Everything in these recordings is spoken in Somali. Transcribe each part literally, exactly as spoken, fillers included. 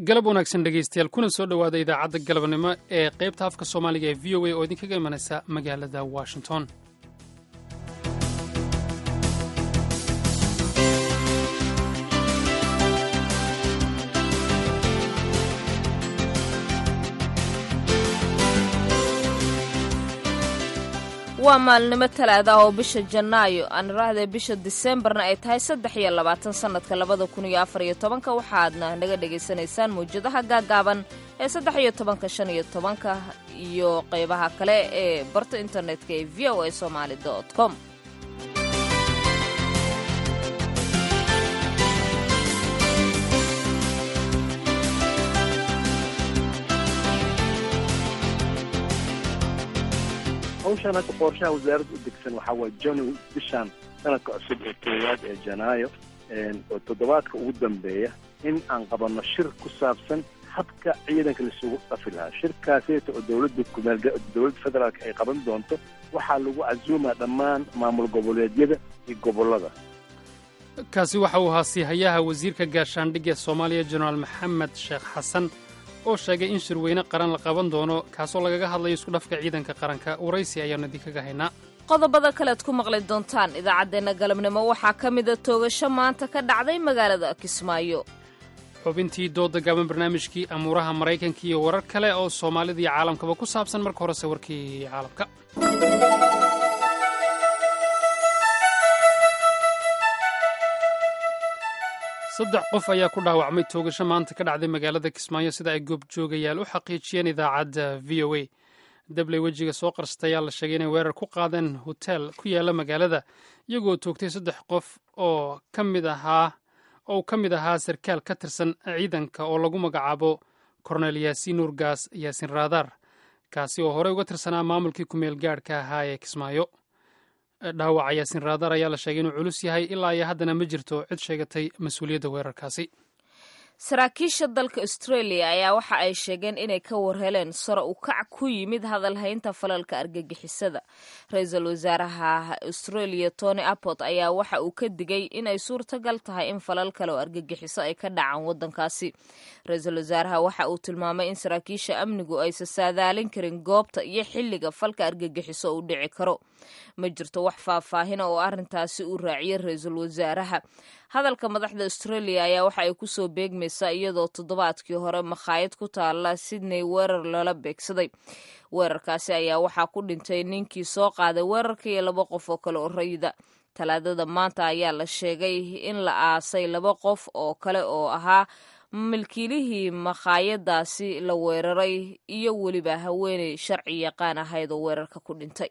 galab wanaagsan dhegaystayaal kuna soo dhowaada idaacadda galabnimo ee qaybta afka soomaaliga ee v o a oo idinkaga imanaysa magaalada washington. waa maalnimo talaada oo bisha janaayo aan raahday bisha diseembarna ay tahay saddex iyo labaatan sannadka labada kun iyo afar iyo tobanka waxaadna naga dhegaysanaysaan mawjadaha gaagaaban ee saddex iyo tobanka shan iyo tobanka iyo qaybaha kale ee barta internetka ee v o a somali dot com. hawshan hadda qorshaha wasaaradda u degsan waxaa waa joni bishaan sanadka cusub ee koowaad ee janaayo oo toddobaadka ugu dambeeya in aan qabanno shir ku saabsan habka ciidanka laisugu dhafi lahaa. shirkaaseeta oo dowladda kumeel dowladda federaalka ay qaban doonto waxaa lagu casuumaa dhammaan maamul goboleedyada iyo gobollada. kaasi waxa uu ahaa siihayaha wasiirka gaashaandhigga ee soomaaliya jenaraal maxamed sheekh xasan oo sheegay in shirweyne qaran la qaban doono kaasoo lagaga hadlayo isku dhafka ciidanka qaranka. waraysi ayaanu idinkaga haynaa. qodobada kalead ku maqli doontaan idaacaddeenna galabnimo waxaa ka mida toogasho maanta ka dhacday magaalada kismaayo, xubintii dooda gaaban, barnaamijkii amuuraha maraykanka iyo warar kale oo soomaalida iyo caalamkaba ku saabsan. marka horese warkii caalamka. saddex qof ayaa ku dhaawacmay toogasho maanta ka dhacday magaalada kismaayo sida ay goobjoogayaal u xaqiijiyeen idaacadda v o a. dabley wejiga soo qarsatay ayaa la sheegay inay weerar ku qaadeen hoteel ku yaala magaalada iyagoo toogtay saddex qof oo ka mid ahaa oo ka mid ahaa sarkaal ka tirsan ciidanka oo lagu magacaabo kornel yaasiin nuurgaas yaasiin raadaar, kaasi oo horey uga tirsanaa maamulkii kumeel gaadhka ahaa ee kismaayo. dhaawaca yaasiin raadaar ayaa la sheegay inuu culus yahay ilaa iyo haddana ma jirto cid sheegatay mas-uuliyadda weerarkaasi. saraakiisha dalka australia ayaa waxa ay sheegeen inay ka warheleen sare u kac ku yimid hadalhaynta falalka argagixisada. ra-iisul wasaaraha australia tony abbott ayaa waxa uu ka digay inay suurtagal tahay in falal kale oo argagixiso ay ka dhacaan waddankaasi. ra-iisul wasaaraha waxa uu tilmaamay in saraakiisha amnigu aysa saadaalin karin goobta iyo xilliga falka argagixiso uu dhici karo. ma jirto wax faahfaahina oo arrintaasi uu raaciyay ra-iisul wasaaraha. hadalka madaxda australia ayaa waxa ay ku soo beegmaysaa iyadoo toddobaadkii hore makhaayad ku taala sydney weerar lala beegsaday. weerarkaasi ayaa waxaa ku dhintay ninkii soo qaaday weerarka iyo laba qof oo kale oo rayida. talaadada maanta ayaa la sheegay in la aasay laba qof oo kale oo ahaa milkiilihii makhaayadaasi la weeraray iyo weliba haweeney sharci yaqaan ahayd oo weerarka ku dhintay.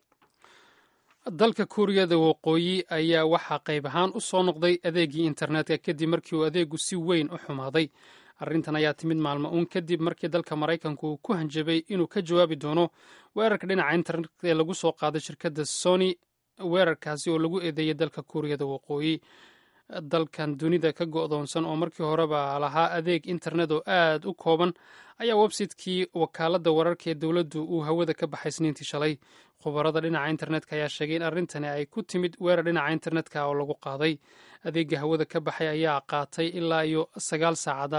dalka kuuriyada waqooyi ayaa waxaa qayb ahaan u soo noqday adeegii internetka kadib markii uu adeegu si weyn u xumaaday. arrintan ayaa timid maalmo uun kadib markii dalka maraykanku uu ku hanjabay inuu ka jawaabi doono weerarka dhinaca internetka ee lagu soo qaaday shirkadda sony. weerarkaasi oo lagu eedeeyey dalka kuuriyada waqooyi. dalkan dunida ka go'doonsan oo markii horeba lahaa adeeg internet oo aad u kooban ayaa websaytekii wakaaladda wararka ee dowladdu uu hawada ka baxay isniintii shalay. khubarada dhinaca internetka ayaa sheegay in arrintani ay ku timid weerar dhinaca internetka oo lagu qaaday. adeega hawada ka baxay ayaa qaatay ilaa iyo sagaal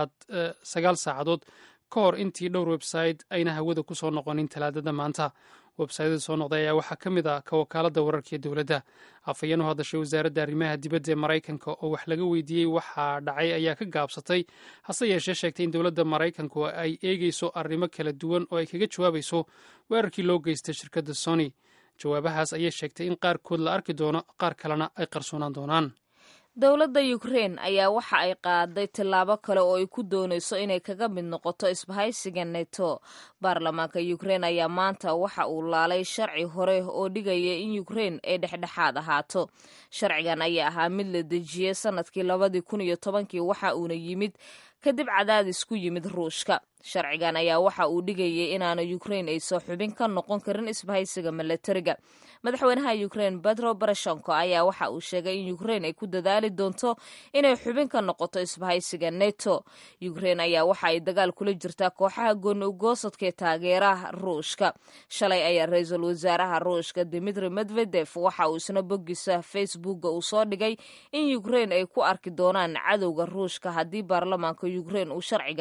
saacadood ka hor intii dhowr websayte ayna hawada ku soo noqonin talaadada maanta. websaytada soo noqday ayaa waxaa ka mid ah ka wakaaladda wararka ee dowladda. afhayeen u hadashay wasaaradda arrimaha dibadda ee maraykanka oo wax laga weydiiyey waxaa dhacay ayaa ka gaabsatay, hase yeeshee sheegtay in dowladda maraykanku ay eegeyso arrimo kala duwan oo ay kaga jawaabayso weerarkii loo geystay shirkadda sony. jawaabahaas ayay sheegtay in qaarkood la arki doono, qaar kalena ay qarsoonaan doonaan. dowladda ukraine ayaa waxa ay qaaday tillaabo kale oo ay ku doonayso inay kaga mid noqoto isbahaysiga neto. baarlamaanka ukraine ayaa maanta waxa uu laalay sharci hore oo dhigaya in ukraine ay dhexdhexaad ahaato. sharcigan ayaa ahaa mid la dejiyey sanadkii labadii kun iyo tobankii waxa uuna yimid kadib cadaadis ku yimid ruushka. sharcigan ayaa waxa uu dhigayay inaana ukraine aysan xubin ka noqon karin isbahaysiga milatariga. madaxweynaha ukraine petro poroshenko ayaa waxa uu sheegay in ukraine ay ku dadaali doonto inay xubin ka noqoto isbahaysiga neto. ukraine ayaa waxa ay dagaal kula jirtaa kooxaha gooni ugoosadka ee taageeraha ruushka. shalay ayaa ra-iisul wasaaraha ruushka dimitri medvedev waxa uu isna boggiisa facebooka uu soo dhigay in ukraine ay ku arki doonaan cadowga ruushka haddii baarlamaanka ukraine uu sharcigan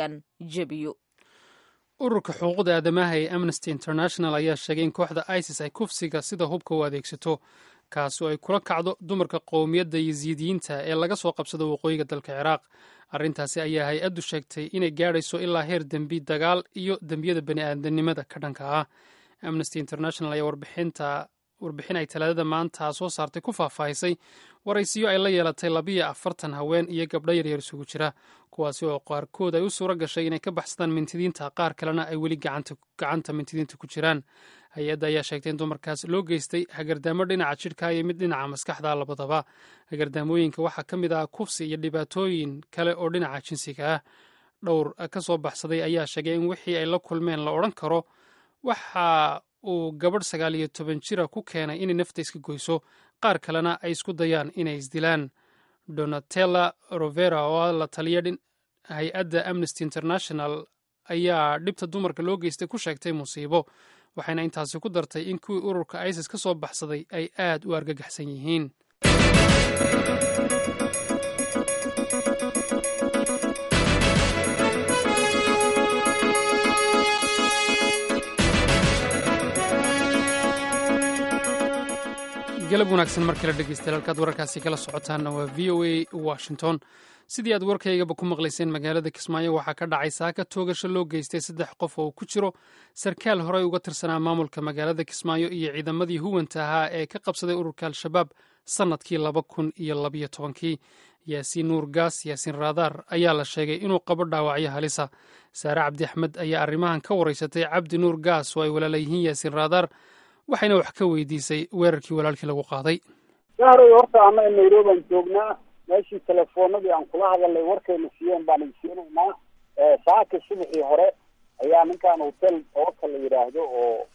jebiyo. ururka xuquuqda aadamaha ee amnesty international ayaa sheegay in kooxda isis ay kufsiga sida hubka u adeegsato kaasi oo ay kula kacdo dumarka qowmiyadda yasiidiyiinta ee laga soo qabsado waqooyiga dalka ciraaq. arrintaasi ayaa hay-addu sheegtay inay gaadhayso ilaa heer dembi dagaal iyo dembiyada bani'aadanimada ka dhanka ah. amnesty international ayaa warbixinta warbixin ay talaadada maanta soo saartay ku faahfaahisay waraysiyo ay la yeelatay labiyo afartan haween iyo gabdho yaryar isugu jira, kuwaasi oo qaarkood ay u suura gashay inay ka baxsadaan mintidiinta, qaar kalena ay weli gacanta mintidiinta ku jiraan. hay-adda ayaa sheegtay in dumarkaas loo geystay hagardaamo dhinaca jidhka iyo mid dhinaca maskaxda labadaba. hagardaamooyinka waxaa ka mid ah kufsi iyo dhibaatooyin kale oo dhinaca jinsiga ah. dhowr ka soo baxsaday ayaa sheegay in wixii ay la kulmeen la odhan karo waxa uu gabadh sagaal iyo toban jira ku keenay inay nafta iska goyso, qaar kalena ay isku dayaan inay isdilaan. donatella rovera oo la taliya hay-adda amnesty international ayaa dhibta dumarka loo geystay ku sheegtay musiibo, waxayna intaasi ku dartay in kuwii ururka isis ka soo baxsaday ay aad u argagaxsan yihiin. galab wanaagsan mar kale dhegeystayaal, halkaad wararkaasi kala socotaanna waa v o a washington. sidii aad warkaygaba ku maqlayseen, magaalada kismaayo waxaa ka dhacay saaka toogasho loo geystay saddex qof oo ku jiro sarkaal horey uga tirsanaa maamulka magaalada kismaayo iyo ciidamadii huwanta ahaa ee ka qabsaday ururka al-shabaab sannadkii laba kun iyo labayo tobankii. yaasiin nuur gaas yaasiin raadaar ayaa la sheegay inuu qabo dhaawacyo halisa. saare cabdi axmed ayaa arrimahan ka waraysatay cabdi nuur gaas oo ay walaala yihiin yaasiin raadaar, waxayna wax ka weydiisay weerarkii walaalkii lagu qaaday. saaray horta ana nairobian joognaa, meeshii telefoonadii aan kula hadalnay warkayna siiyeen baan idinsiinaynaa. saaka subaxii hore ayaa ninkaan hotel ooka la yidhaahdo oo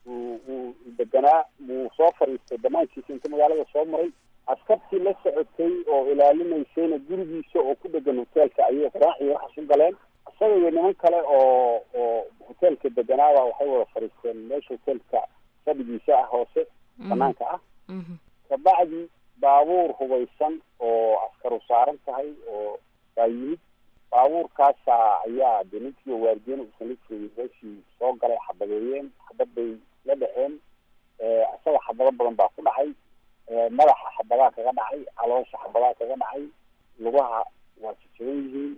uu deganaa wuu soo fadhiistay damaankiisa inta magaalada soo maray. askartii la socotay oo ilaalinaysayna gurigiisa oo ku dhegan hoteelka ayay qaraax iyo waxaas u galeen. isaga iyo niman kale oo oo hoteelka deganaaba waxay wada fadhiisteen meesha hoteelka fadhigiisa ah hoose banaanka ah. kabacdi baabuur hubaysan oo askaru saaran tahay oo baa yimid. baabuurkaasa ayaa de ninkii waardiyen uusan la joogin meeshii soo galay, xabadeeyeen, xabad bay la dhexeen. isaga xabado badan baa ku dhacay, madaxa xabadaa kaga dhacay, caloosha xabadaa kaga dhacay, lugaha waa jajaban yihiin.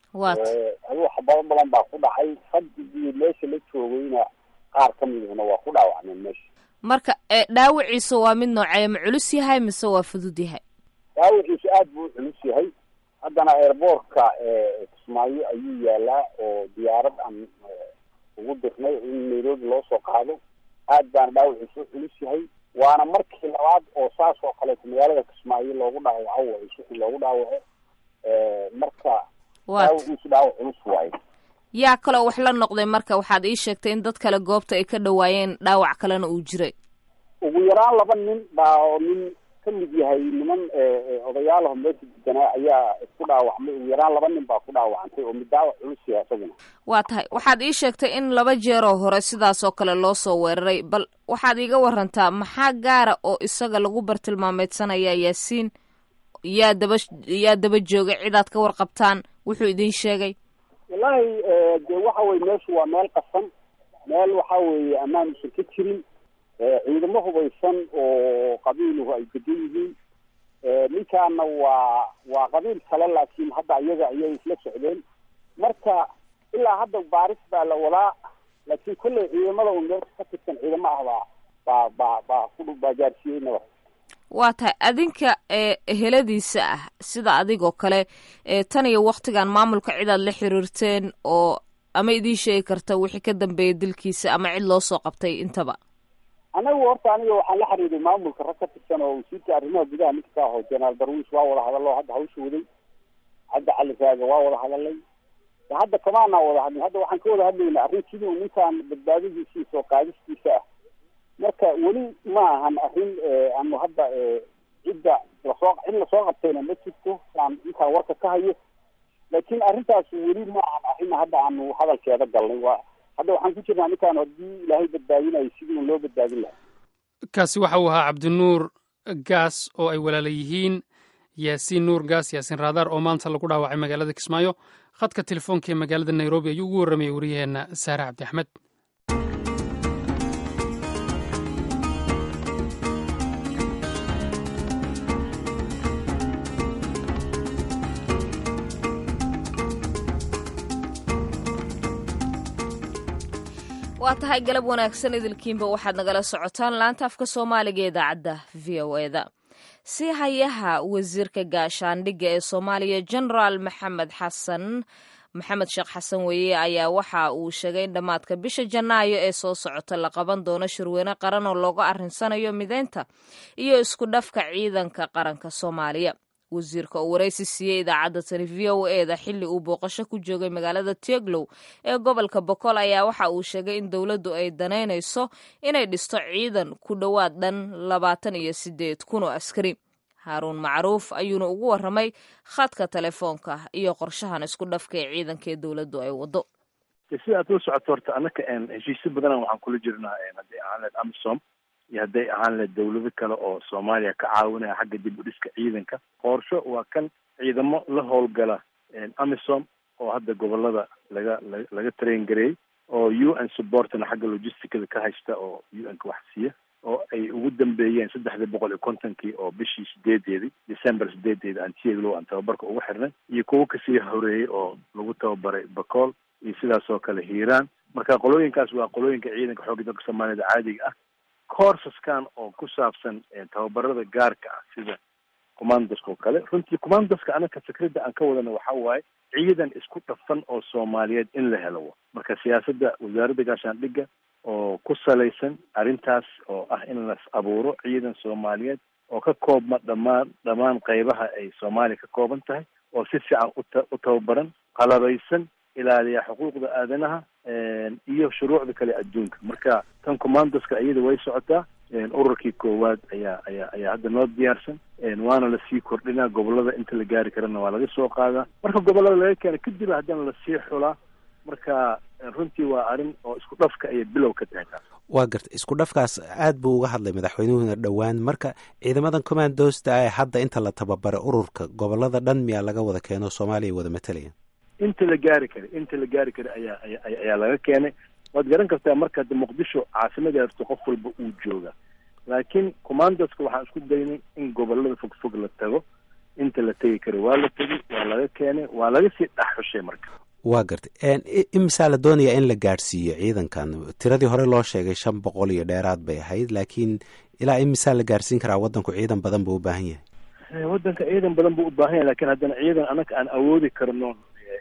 aduu xabado badan baa ku dhacay. fadhigii meesha la joogayna qaar ka midahna waa ku dhaawacmeen meesha. marka dhaawaciisa waa mid noocee, ma culus yahay mise waa fudud yahay? dhaawaciisa aad buu u culus yahay. haddana airboortka kismaayo ayuu yaalaa oo diyaarad aan ugu dirnay in nairobi loo soo qaado. aad baana dhaawaciisa u culus yahay. waana markii labaad oo saas oo kaleeto magaalada kismaayo loogu dhaawaco way suxi loogu dhaawaco. marka dhaawaciisu dhaawac culus waaye. yaa kaloo wax la noqday marka? waxaad ii sheegtay in dad kale goobta ay ka dhawaayeen, dhaawac kalena uu jiray. ugu yaraan laba nin baa oo nin ka mid yahay niman odayaalaho meesha deganaa ayaa isku dhaawacmay. ugu yaraan laba nin baa ku dhaawacantay oo mid dhaawac culus yahay isaguna. waa tahay, waxaad ii sheegtay in laba jeeroo hore sidaas oo kale loo soo weeraray, bal waxaad iiga warantaa maxaa gaara oo isaga lagu bartilmaameedsanaya yaasiin? yaa daba yaa daba joogay, cidaad ka warqabtaan, wuxuu idin sheegay? wallaahi de waxa weye meeshu waa meel qasan, meel waxa weeye ammaan usan ka jirin. ciidamo hubaysan oo qabiiluhu ay degan yihiin. ninkaana waa waa qabiil kale, laakiin hadda iyaga ayay isla socdeen. marka ilaa hadda baaris baa la wadaa, laakiin kolley ciidamada un meesha ka tirsan ciidamo ah baa baa baa baa ku baa gaarsiiyey nabad. waa tahay, adinka heladiisa ah sida adigoo kale tan iyo waktigan maamulka cidaad la xiriirteen oo ama idiin sheegi karta wixii ka dambeeyay dilkiisa ama cid loo soo qabtay intaba? anagu horta aniga waxaan la xiriiray maamulka rag ka tirsan oo wasiirka arrimaha gudaha ninka ka aho jenaraal darwiish waa wada hadallo hadda hawsha waday. hadda cali raaga waa wada hadalay. hadda kamaanaa wada hadlin. hadda waxaan ka wada hadlaynaa arrin sidii uu ninkaan badbaadadiisiisa oo qaadistiisa ah. marka weli ma ahan arrin aanu hadda cidda lasoo cid lasoo qabtayna ma jirto aan intaan warka ka hayo. laakiin arrintaas weli ma ahan arrin hadda aanu hadalkeeda galnay. waa hadda waxaan ku jirnaa ninkaan haddii ilaahay badbaadinayo sidii loo badbaadin lahaa. kaasi waxa uu ahaa cabdinuur gaas oo ay walaala yihiin yaasiin nuur gaas yaasiin raadaar oo maanta lagu dhaawacay magaalada kismaayo khadka telefoonka ee magaalada nairobi ayuu ugu warramayay wariyaheenna saare cabdi axmed. waa tahay galab wanaagsan idilkiinba waxaad nagala socotaan laanta afka soomaaliga ee idaacadda v o e da. si hayaha wasiirka gaashaandhigga ee soomaaliya genaraal maxamed xasan maxamed sheekh xasan weeye ayaa waxa uu sheegay in dhammaadka bisha janaayo ee soo socota la qaban doono shirweyne qaran oo looga arrinsanayo mideynta iyo isku dhafka ciidanka qaranka soomaaliya. wasiirka uu waraysi siiyey idaacadda tani v o e da xilli uu booqasho ku joogay magaalada Teglow ee gobolka Boqol ayaa waxa uu sheegay in dowladdu ay danaynayso inay dhisto ciidan ku dhowaad dhan labaatan iyo sideed kun oo askari. Haaruun Macruuf ayuuna ugu warramay khadka telefoonka iyo qorshahan isku dhafka ee ciidanka ee dowladdu ay wado. si aad u socoto horta annaka heshiisyo badan waxaan kula jirnaa haddii aan AMISOM iyo hadday ahaan lahayd dawlado kale oo Soomaaliya ka caawinaya xagga dib u dhiska ciidanka. qorsho waa kan ciidamo la howlgala AMISOM oo hadda gobolada laga laga train gareeyay oo U N supportna xagga logisticada ka haysta oo U N ka wax siiya oo ay ugu dambeeyeen saddex boqol iyo kontonkii oo bishii sideedeedii December sideedeedii aan Teglow aan tababarka ugu xirnay iyo kuwo kasii horeeyay oo lagu tababaray Bakool iyo sidaas oo kale Hiiraan. marka qolooyinkaas waa qolooyinka ciidanka xoogga dalka Soomaaliya caadiga ah. courses-kan oo ku saabsan tababarada gaarka ah sida commanderska oo kale runtii commanderska anaka fikradda aan ka wadana waxa waaye ciidan isku dhafan oo Soomaaliyeed in la helo. marka siyaasadda wasaaradda gaashaandhigga oo ku salaysan arrintaas oo ah in la abuuro ciidan Soomaaliyeed oo ka koobma dhammaan dhammaan qaybaha ay Soomaaliya ka kooban tahay oo si fiican u tababaran qalabaysan ilaaliya xuquuqda aadanaha iyo shuruucda kale adduunka. marka tan commanderska iyada way socotaa. ururkii koowaad ayaa ayaa ayaa hadda noo diyaarsan waana la sii kordhinaa. gobolada inta la gaari karana waa laga soo qaadaa. marka gobolada laga keena kadib haddana la sii xulaa. marka runtii waa arrin oo isku dhafka ayay bilow ka tahay. waa garta isku dhafkaas aad buu uga hadlay madaxweynuhuna dhowaan. marka ciidamadan commandosta ee hadda inta la tababaray ururka gobolada dhan miyaa laga wada keeno Soomaaliya wada matalaya? inta la gaari karay inta la gaari karay ayaa ayaa laga keenay. waad garan kartaa marka hadda Muqdisho caasimadda horta qof walba uu jooga. laakiin commanderska waxaan isku daynay in gobolada fog fog la tago. inta la tegi karay waa la tegi waa laga keenay waa laga sii dhaxushay. marka waa gartay imisaa la doonayaa in la gaadhsiiyo ciidankan? tiradii hore loo sheegay shan boqol iyo dheeraad bay ahayd, laakiin ilaa imisaa la gaadhsiin karaa? waddanku ciidan badan buu u baahan yahay. waddanka ciidan badan buu u baahan yahay laakiin haddana ciidan anaka aan awoodi karno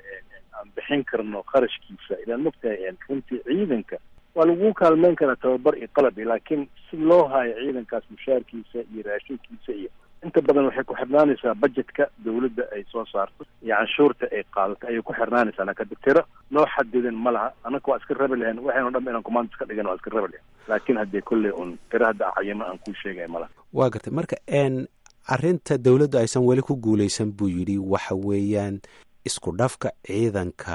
aan bixin karno qarashkiisa ilaan mogtahay runtii ciidanka waa lagu kaalmeyn karaa tababar iyo qalab laakiin si loo hayo ciidankaas mushaarkiisa iyo raashinkiisa iyo inta badan waxay ku xirnaanaysaa budgetka dawladda ay soo saarto iyo canshuurta ay qaadato ayay ku xirnaanaysaa. laakiin tiro noo xadidan ma laha. anaka waa iska rabi lahayn waxaynu dhan inaan command ka dhigan waa iska rabi lahayn laakiin haddii kolley un tiro hadda cayima aan kuu sheegay ma laha. waa gartay. marka arrinta dawladdu aysan weli ku guulaysan buu yidhi waxa weeyaan isku dhafka ciidanka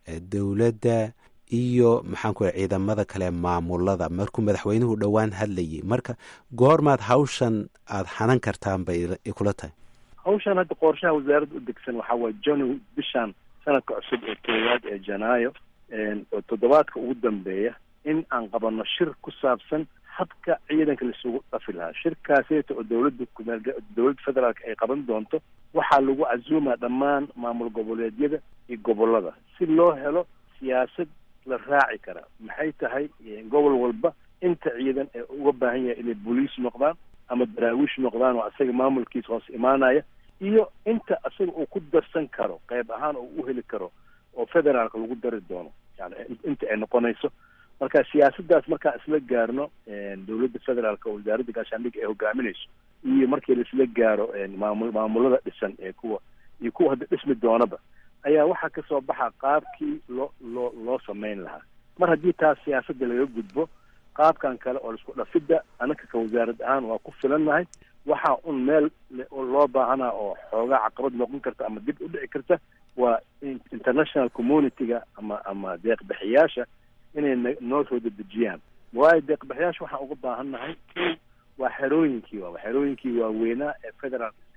dawladda iyo maxaan ku leeyahay ciidamada kale maamulada. markuu madaxweynuhu dhowaan hadlayay, marka goormaad hawshan aad xanan kartaan bay kula tahay? hawshan hadda qorshaha wasaaradda u degsan waxaa waaye joni bishaan sanadka cusub ee koowaad ee janaayo oo toddobaadka ugu dambeeya in aan qabanno shir ku saabsan habka ciidanka laisugu dhafi lahaa. shirkaaseeta oo dawladda dawladda federaalka ay qaban doonto waxaa lagu casuumaa dhammaan maamul goboleedyada iyo gobolada si loo helo siyaasad la raaci kara. maxay tahay gobol walba inta ciidan ee uga baahan yahay inay booliis noqdaan ama daraawiish noqdaan oo asaga maamulkiisa hoos imaanaya iyo inta asaga uu ku darsan karo qayb ahaan oo u heli karo oo federaalka lagu dari doono yani inta ay noqonayso. marka siyaasaddaas markaan isla gaarno dawladda federaalka oo wasaaradda gaashaandhigga ay hogaaminayso iyo markii la isla gaaro maamul maamulada dhisan ee kuwa iyo kuwa hadda dhismi doonaba ayaa waxaa ka soo baxa qaabkii loo loo loo samayn lahaa. mar haddii taas siyaasadda laga gudbo qaabkan kale oo isku dhafidda anaka ka wasaarad ahaan waa ku filannahay. waxaa un meel loo baahanaa oo xoogaa caqabad noqon karta ama dib u dhici karta waa international community-ga ama ama deeqbixiyaasha inay noo soo dedejiyaan. waayo deeqbixiyaasha waxaan uga baahan nahay waa xerooyinkii waa xerooyinkii waaweynaa ee federaalka iska lahaa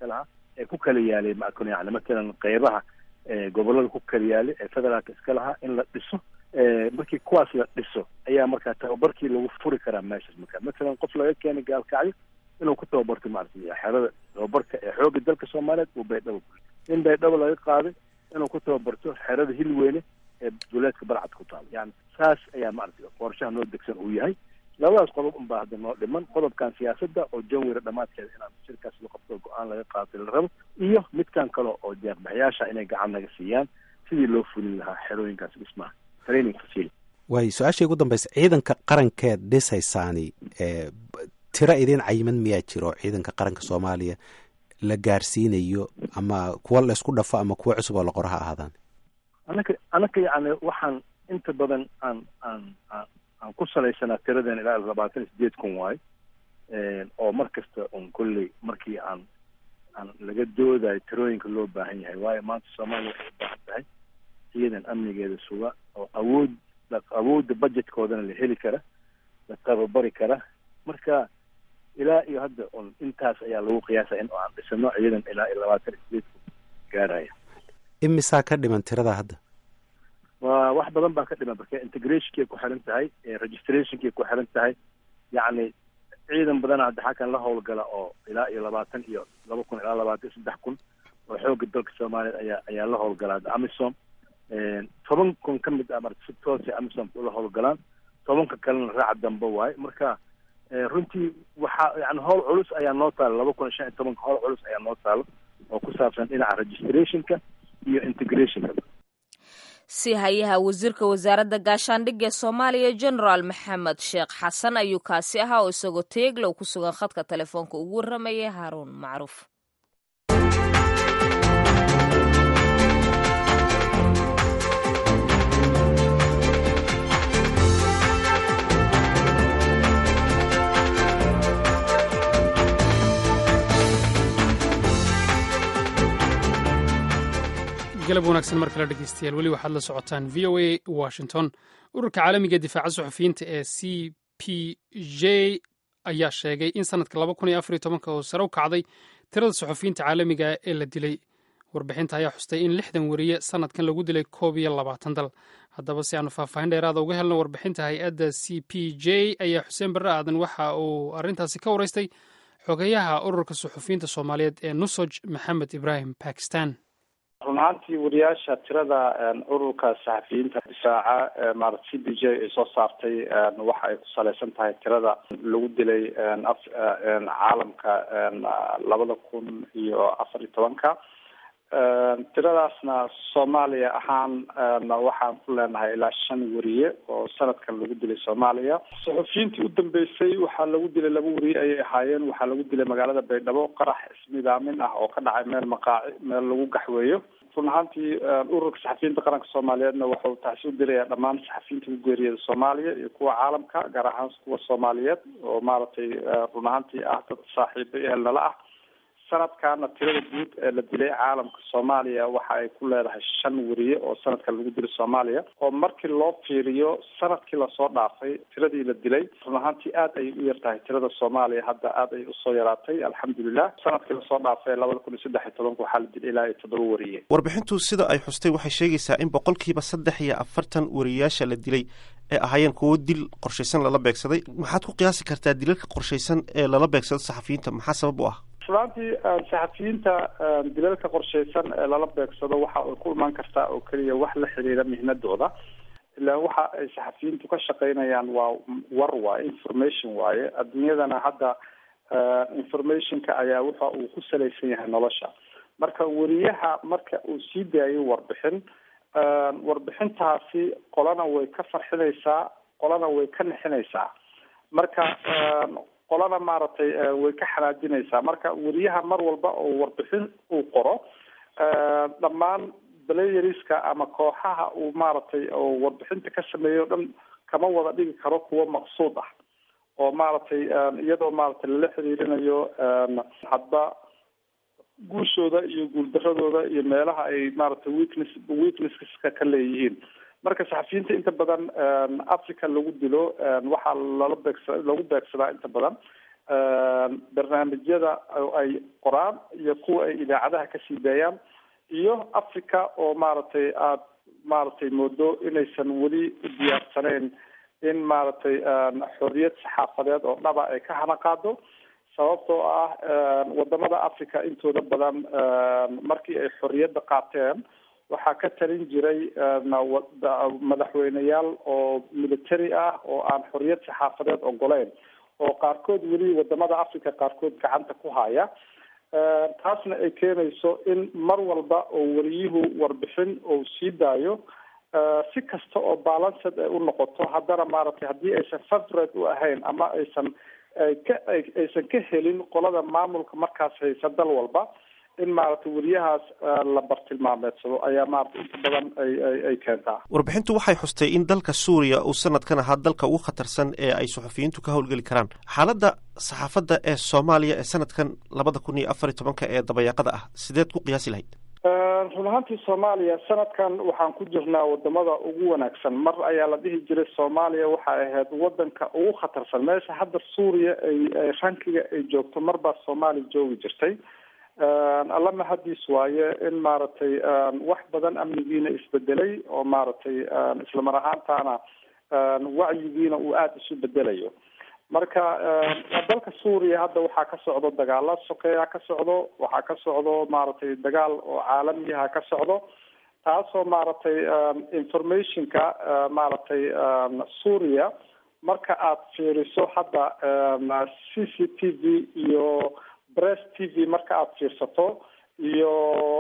ee ku kala yaalay maakun yani matalan qeybaha gobolada ku kala yaalay ee federaalka iska lahaa in la dhiso markii kuwaas la dhiso ayaa markaa tababarkii lagu furi karaa meeshas markaa matalan qof laga keenay gaalkacyo inuu ku tababarto maaragtay xerada tababarka ee xoogga dalka soomaaliyeed uu baydhabo in baydhabo laga qaaday inuu ku tababarto xerada hilweyne ee duleedka balcad ku taalo yani saas ayaa maaragtay qorshaha noo degsan uu yahay labadaas qodob unbaa hadda noo dhiman qodobkan siyaasadda oo janwari dhammaadkeeda inaan shirkaas la qabto go-aan laga qaatay la rabo iyo midkan kale oo deeqbaxyaasha inay gacan naga siiyaan sidii loo fulin lahaa xerooyinkaas dhismaha training facility waayo su-aashii ugu dambaysa ciidanka qarankeed dhisaysaani tiro idin cayiman miyaa jiro ciidanka qaranka soomaaliya la gaarsiinayo ama kuwa la isku dhafo ama kuwa cusub oo la qoro ha ahaadaan anaka anaka yani waxaan inta badan aan aan aan aan ku salaysanaa tiradan ilaa labaatan iyo sideed kun waayo oo mar kasta un kolley markii aan aan laga doodayo tirooyinka loo baahan yahay waayo maanta soomaaliya waxay u baahan tahay ciidan amnigeeda suga oo awood awoodda budgetkoodana la heli kara la tababari kara marka ilaa iyo hadda un intaas ayaa lagu qiyaasa in aan dhisano ciidan ilaa iyo labaatan iyo sideed kun gaaraya imisaa ka dhiman tirada hadda waa wax badan baa ka dhiman marka integrationkay ku xiran tahay registrationkay ku xiran tahay yacni ciidan badana hadda xakan la howlgala oo ilaa iyo labaatan iyo laba kun ilaa labaatan iyo saddex kun oo xoogga dalka soomaaliyeed ayaa ayaa la howlgalaa amisom toban kun ka mid ah marka si toose amisom ula howlgalaan tobanka kalena raaca dambe waaye marka runtii waxaa yani howl culus ayaa noo taalo laba kun iyo shan iyo tobanka howl culus ayaa noo taalo oo ku saabsan dhinaca registrationka iyo integrationka si hayaha wasiirka wasaaradda gaashaandhigga ee soomaaliya generaal maxamed sheekh xasan ayuu kaasi ahaa oo isagoo teeglow ku sugan khadka telefoonka ugu warramayay haaruun macruuf galab wanaagsan mar kale dhegeystayaal weli waxaad la socotaan v o a washington ururka caalamiga ee difaaca suxufiyiinta ee c p j ayaa sheegay in sanadka laba kun iyo afar iyo tobanka oo sare u kacday tirada suxufiyiinta caalamiga ee la dilay warbixinta ayaa xustay in lixdan weriye sanadkan lagu dilay koob iyo labaatan dal haddaba si aanu faahfaahin dheeraada uga helno warbixinta hay-adda c p j ayaa xuseen barre aadan waxa uu arrintaasi ka waraystay xogeyaha ururka suxufiyiinta soomaaliyeed ee nusoj maxamed ibraahim bakistan run ahaantii wariyaasha tirada ururka saxafiyiinta difaaca maarata c b j ay soo saartay waxa ay ku salaysan tahay tirada lagu dilay caalamka labada kun iyo afar iyo tobanka tiradaasna soomaaliya ahaan waxaan ku leenahay ilaa shan weriye oo sanadkan lagu dilay soomaaliya suxufiyiintii u dambeysay waxaa lagu dilay laba weriye ayay ahaayeen waxaa lagu dilay magaalada baydhabo qarax ismidaamin ah oo ka dhacay meel maqaaci meel lagu gaxweeyo run ahaantii ururka saxafiyiinta qaranka soomaaliyeedna wuxuu taasi u dirayaa dhammaan saxafiyiinta ku geeriyada soomaaliya iyo kuwa caalamka gaar ahaan kuwa soomaaliyeed oo maaragtay run ahaantii ah dad saaxiibo ehelnala ah sanadkaana tirada guud ee la dilay caalamka soomaaliya waxa ay ku leedahay shan weriye oo sanadkan lagu dilay soomaaliya oo markii loo fiiriyo sanadkii lasoo dhaafay tiradii la dilay run ahaantii aad ayay u yartahay tirada soomaaliya hadda aad ay usoo yaraatay alxamdulilah sanadkii lasoo dhaafay labada kun iyo saddex iyo tobanka waxaa la dilay ilaa iyo toddoba weriye warbixintu sida ay xustay waxay sheegaysaa in boqolkiiba saddex iyo afartan weriyayaasha la dilay ee ahaayeen kuwo dil qorshaysan lala beegsaday maxaad ku qiyaasi kartaa dilalka qorshaysan ee lala beegsado saxafiyiinta maxaa sabab u ah runtii saxafiyiinta dilalka qorshaysan ee lala beegsado waxa ay ku imaan kartaa oo keliya wax la xiriira mihnadooda ilaa waxa ay saxafiyiintu ka shaqaynayaan waa war waaye information waaye adduunyadana hadda informationka ayaa waxa uu ku salaysan yahay nolosha marka weriyaha marka uu sii daayo warbixin warbixintaasi qolana way ka farxinaysaa qolana way ka nixinaysaa marka qolana maaragtay way ka xanaajinaysaa marka weriyaha mar walba oo warbixin uu qoro dhammaan playeriska ama kooxaha uu maaragtay oo warbixinta ka sameeyo o dhan kama wada dhigi karo kuwo maqsuud ah oo maaragtay iyadoo maaragtay lala xiriirinayo hadba guushooda iyo guuldaradooda iyo meelaha ay maaragtay weakness weaknesska ka leeyihiin marka saxafiyiinta inta badan africa lagu dilo waxaa lala beegsa lagu beegsadaa inta badan barnaamijyada ay qoraan iyo kuwa ay idaacadaha ka sii daayaan, iyo Africa oo maaragtay aad maaragtay moodo inaysan weli u diyaarsanayn in maaragtay xorriyad saxaafadeed oo dhaba ay ka hana qaado, sababtoo ah wadamada Africa intooda badan markii ay xorriyadda qaateen waxaa ka talin jiray madaxweyneyaal oo military ah oo aan xorriyad saxaafadeed ogoleyn, oo qaarkood weli wadamada Africa qaarkood gacanta ku haya. taasna ay keenayso in mar walba oo wariyuhu warbixin oo sii daayo si kasta oo balanced ay u noqoto, haddana maaragtay haddii aysan favorite u ahayn ama aysan ka aysan ka helin qolada maamulka markaas haysa dal walba, in maaragtay wariyahaas la bartilmaameedsado ayaa maaragtay inta badan ay ay ay keentaa. warbixintu waxay xustay in dalka Suuriya uu sanadkan ahaa dalka ugu khatarsan ee ay suxufiyiintu ka howlgeli karaan. xaaladda saxaafadda ee Soomaaliya ee sanadkan labada kun iyo afar iyo tobanka ee dabayaaqada ah sideed ku qiyaasi lahayd? run ahaantii Soomaaliya sanadkan waxaan ku jirnaa wadamada ugu wanaagsan. Mar ayaa la dhihi jiray Soomaaliya waxay ahayd wadanka ugu khatarsan. meesha hadda Suuriya ay rankiga ay joogto marbaa Soomaaliya joogi jirtay. alla mahadiis waaye in maaragtay wax badan amnigiina isbedelay oo maaragtay isla mar ahaantaana wacyigiina uu aada isu bedelayo. marka dalka Suuriya hadda waxaa ka socdo dagaalo sokeeya ka socdo, waxaa ka socdo maaragtay dagaal oo caalamiyaha ka socdo, taasoo maaragtay informationka maaragtay Suuriya marka aad fiiriso hadda C C T V iyo Press T V marka aad fiirsato iyo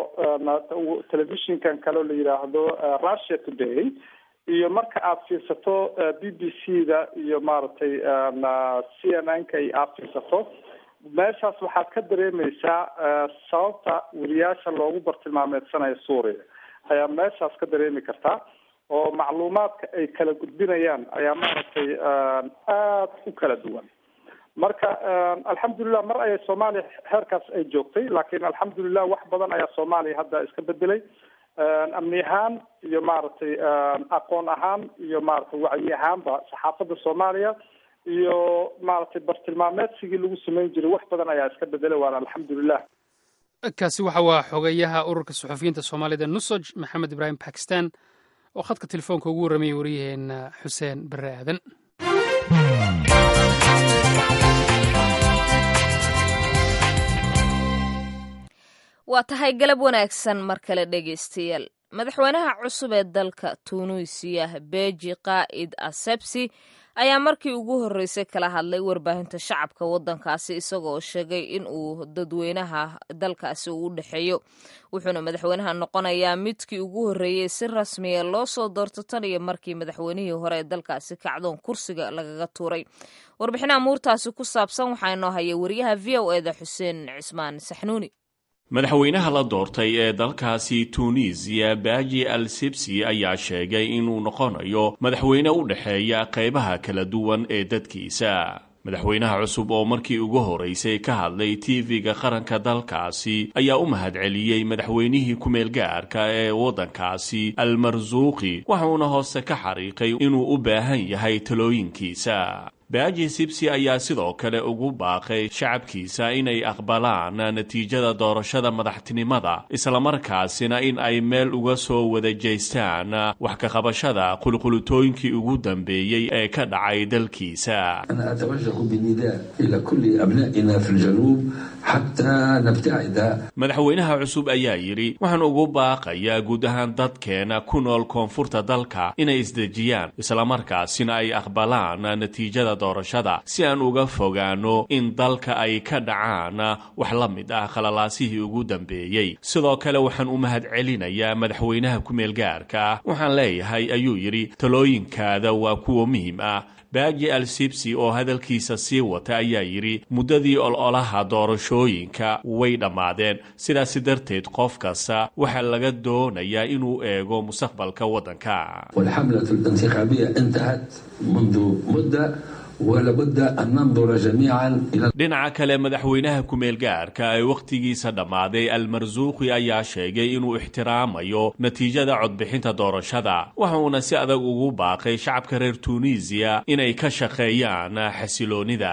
telefishinkan kaloo la yiraahdo Russia Today, iyo marka aad fiirsato B B C da iyo maaragtay C N N ka aad fiirsato, meeshaas waxaad ka dareemaysaa sababta wariyaasha loogu bartilmaameedsanayo Suuriya ayaa meeshaas ka dareemi kartaa, oo macluumaadka ay kala gudbinayaan ayaa maaragtay aad u kala duwan. marka alxamdulilah mar ayay Soomaaliya heerkaas ay joogtay, laakiin alxamdulilah wax badan ayaa Soomaaliya hadda iska bedelay, amni ahaan iyo maaragtay aqoon ahaan iyo maaragtay wacyi ahaanba saxaafadda Soomaaliya iyo maaragtay bartilmaameedsigii lagu sameyn jiray wax badan ayaa iska bedelay, waana alxamdulilah. kaasi waxa waa xogayaha ururka suxufiyiinta Soomaalida Nusaj Maxamed Ibrahim Pakistan oo khadka telefoonka ugu warramay wariyaheena Xuseen Barre Aadan. waa tahay galab wanaagsan mar kale dhegaystayaal. madaxweynaha cusub ee dalka Tunuusiya Beji Qaid Essebsi ayaa markii ugu horreysay kala hadlay warbaahinta shacabka waddankaasi, isagoo sheegay in uu dadweynaha dalkaasi u dhexeeyo. wuxuuna madaxweynaha noqonayaa midkii ugu horreeyey si rasmiya loo soo doorto tan iyo markii madaxweynihii hore ee dalkaasi kacdoon kursiga lagaga tuuray. warbixinaha muurtaasi ku saabsan waxaa inoo haya wariyaha V O E da Xuseen Cismaan Saxnuuni. madaxweynaha la doortay ee dalkaasi Tunisia Beji Essebsi ayaa sheegay inuu noqonayo madaxweyne u dhexeeya qaybaha kala duwan ee dadkiisa. madaxweynaha cusub oo markii ugu horeysay ka hadlay T V-ga qaranka dalkaasi ayaa u mahadceliyey madaxweynihii ku-meel gaarka ee waddankaasi Al-Marzuuqi, waxauna hoose ka xariiqay inuu u baahan yahay talooyinkiisa. Beji Essebsi ayaa sidoo kale ugu baaqay shacabkiisa inay aqbalaan natiijada doorashada madaxtinimada, islamarkaasina in ay meel uga soo wada jeestaan wax ka qabashada qulqulutooyinkii ugu dambeeyey ee ka dhacay dalkiisa. أنا أتوجه بالنداء إلى كل أبنائنا في الجنوب حتى نبتعد. madaxweynaha cusub ayaa yidhi waxaan ugu baaqayaa guud ahaan dadkeena ku nool koonfurta dalka inay isdejiyaan, islamarkaasina ay aqbalaan natiijada doorashada si aan uga fogaano in dalka ay ka dhacaan wax la mid ah khalalaasihii ugu dambeeyey. sidoo kale waxaan u mahadcelinayaa madaxweynaha ku-meel gaarka. waxaan leeyahay ayuu yidhi talooyinkaada waa kuwa muhiim ah. Beji Essebsi oo hadalkiisa sii wata ayaa yidhi muddadii ololaha doorashooyinka way dhammaadeen, sidaasi darteed qof kasta waxaa laga doonayaa inuu eego mustaqbalka waddanka. والحملة الانتخابية انتهت منذ مدة ولابد أن ننظر جميعا إلى. dhinaca kale madaxweynaha ku-meel gaarka ee wakhtigiisa dhammaaday Al-Marzuuqi ayaa sheegay inuu ixtiraamayo natiijada codbixinta doorashada, waxauna si adag ugu baaqay shacabka reer Tunisia inay ka shaqeeyaan xasiloonida.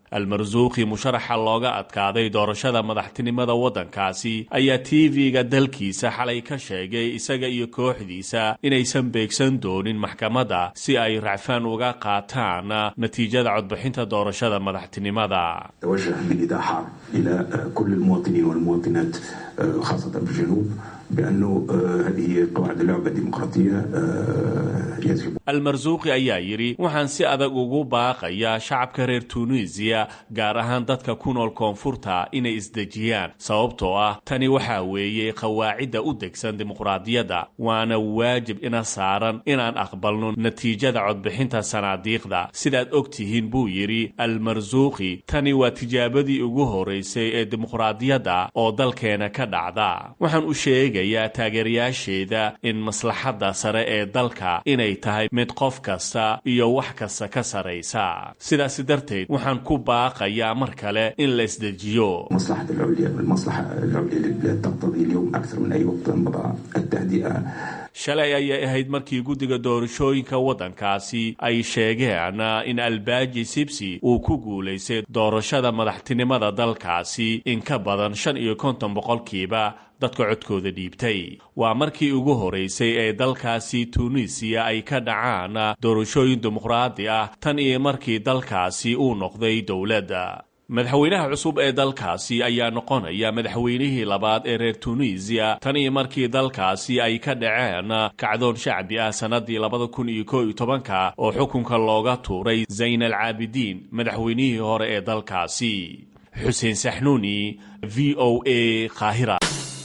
almarsuuqi musharaxa looga adkaaday doorashada madaxtinimada waddankaasi ayaa t v-ga dalkiisa xalay ka sheegay isaga iyo kooxdiisa inaysan beegsan doonin maxkamadda si ay racfaan uga qaataan natiijada codbixinta doorashada madaxtinimada. توجه بنداء حار إلى كل المواطنين والمواطنات خاصة في الجنوب بأنه هذه قواعد اللعبة الديمقراطية يجب. almarsuuqi ayaa yidhi waxaan si adag ugu baaqayaa shacabka reer tunisiya gaar ahaan dadka ku nool koonfurta inay isdejiyaan sababtoo ah tani waxaa weeye qawaacidda u degsan dimuqraadiyadda waana waajib ina saaran inaan aqbalno natiijada codbixinta sanaadiiqda sidaad og tihiin buu yidhi almarsuuqi tani waa tijaabadii ugu horeysay ee dimuqraadiyadda oo dalkeena ka dhacda waxaan u sheegayaa taageerayaasheeda in maslaxadda sare ee dalka inay tahay mid qof kasta iyo wax kasta ka saraysa sidaas darteed waxaan ku baaqayaa mar kale in la isdejiyo. مصلحة العليا والمصلحة العليا للبلاد تقتضي اليوم أكثر من أي وقت مضى التهدئة. shalay ayay ahayd markii guddiga doorashooyinka waddankaasi ay sheegeen in albaaji sibsi uu ku guulaystay doorashada madaxtinimada dalkaasi in ka badan shan iyo konton boqolkiiba dadka codkooda dhiibtay. waa markii ugu horeysay ee dalkaasi tunisiya ay ka dhacaan doorashooyin dimuqraadi ah tan iyo markii dalkaasi uu noqday dowladda. madaxweynaha cusub ee dalkaasi ayaa noqonaya madaxweynihii labaad ee reer tunisiya tan iyo markii dalkaasi ay ka dhaceen kacdoon shacbi ah sanadii labada kun iyo koo iyo tobanka oo xukunka looga tuuray zayn alcaabidiin madaxweynihii hore ee dalkaasi. xuseen saxnuuni v o a qaahira.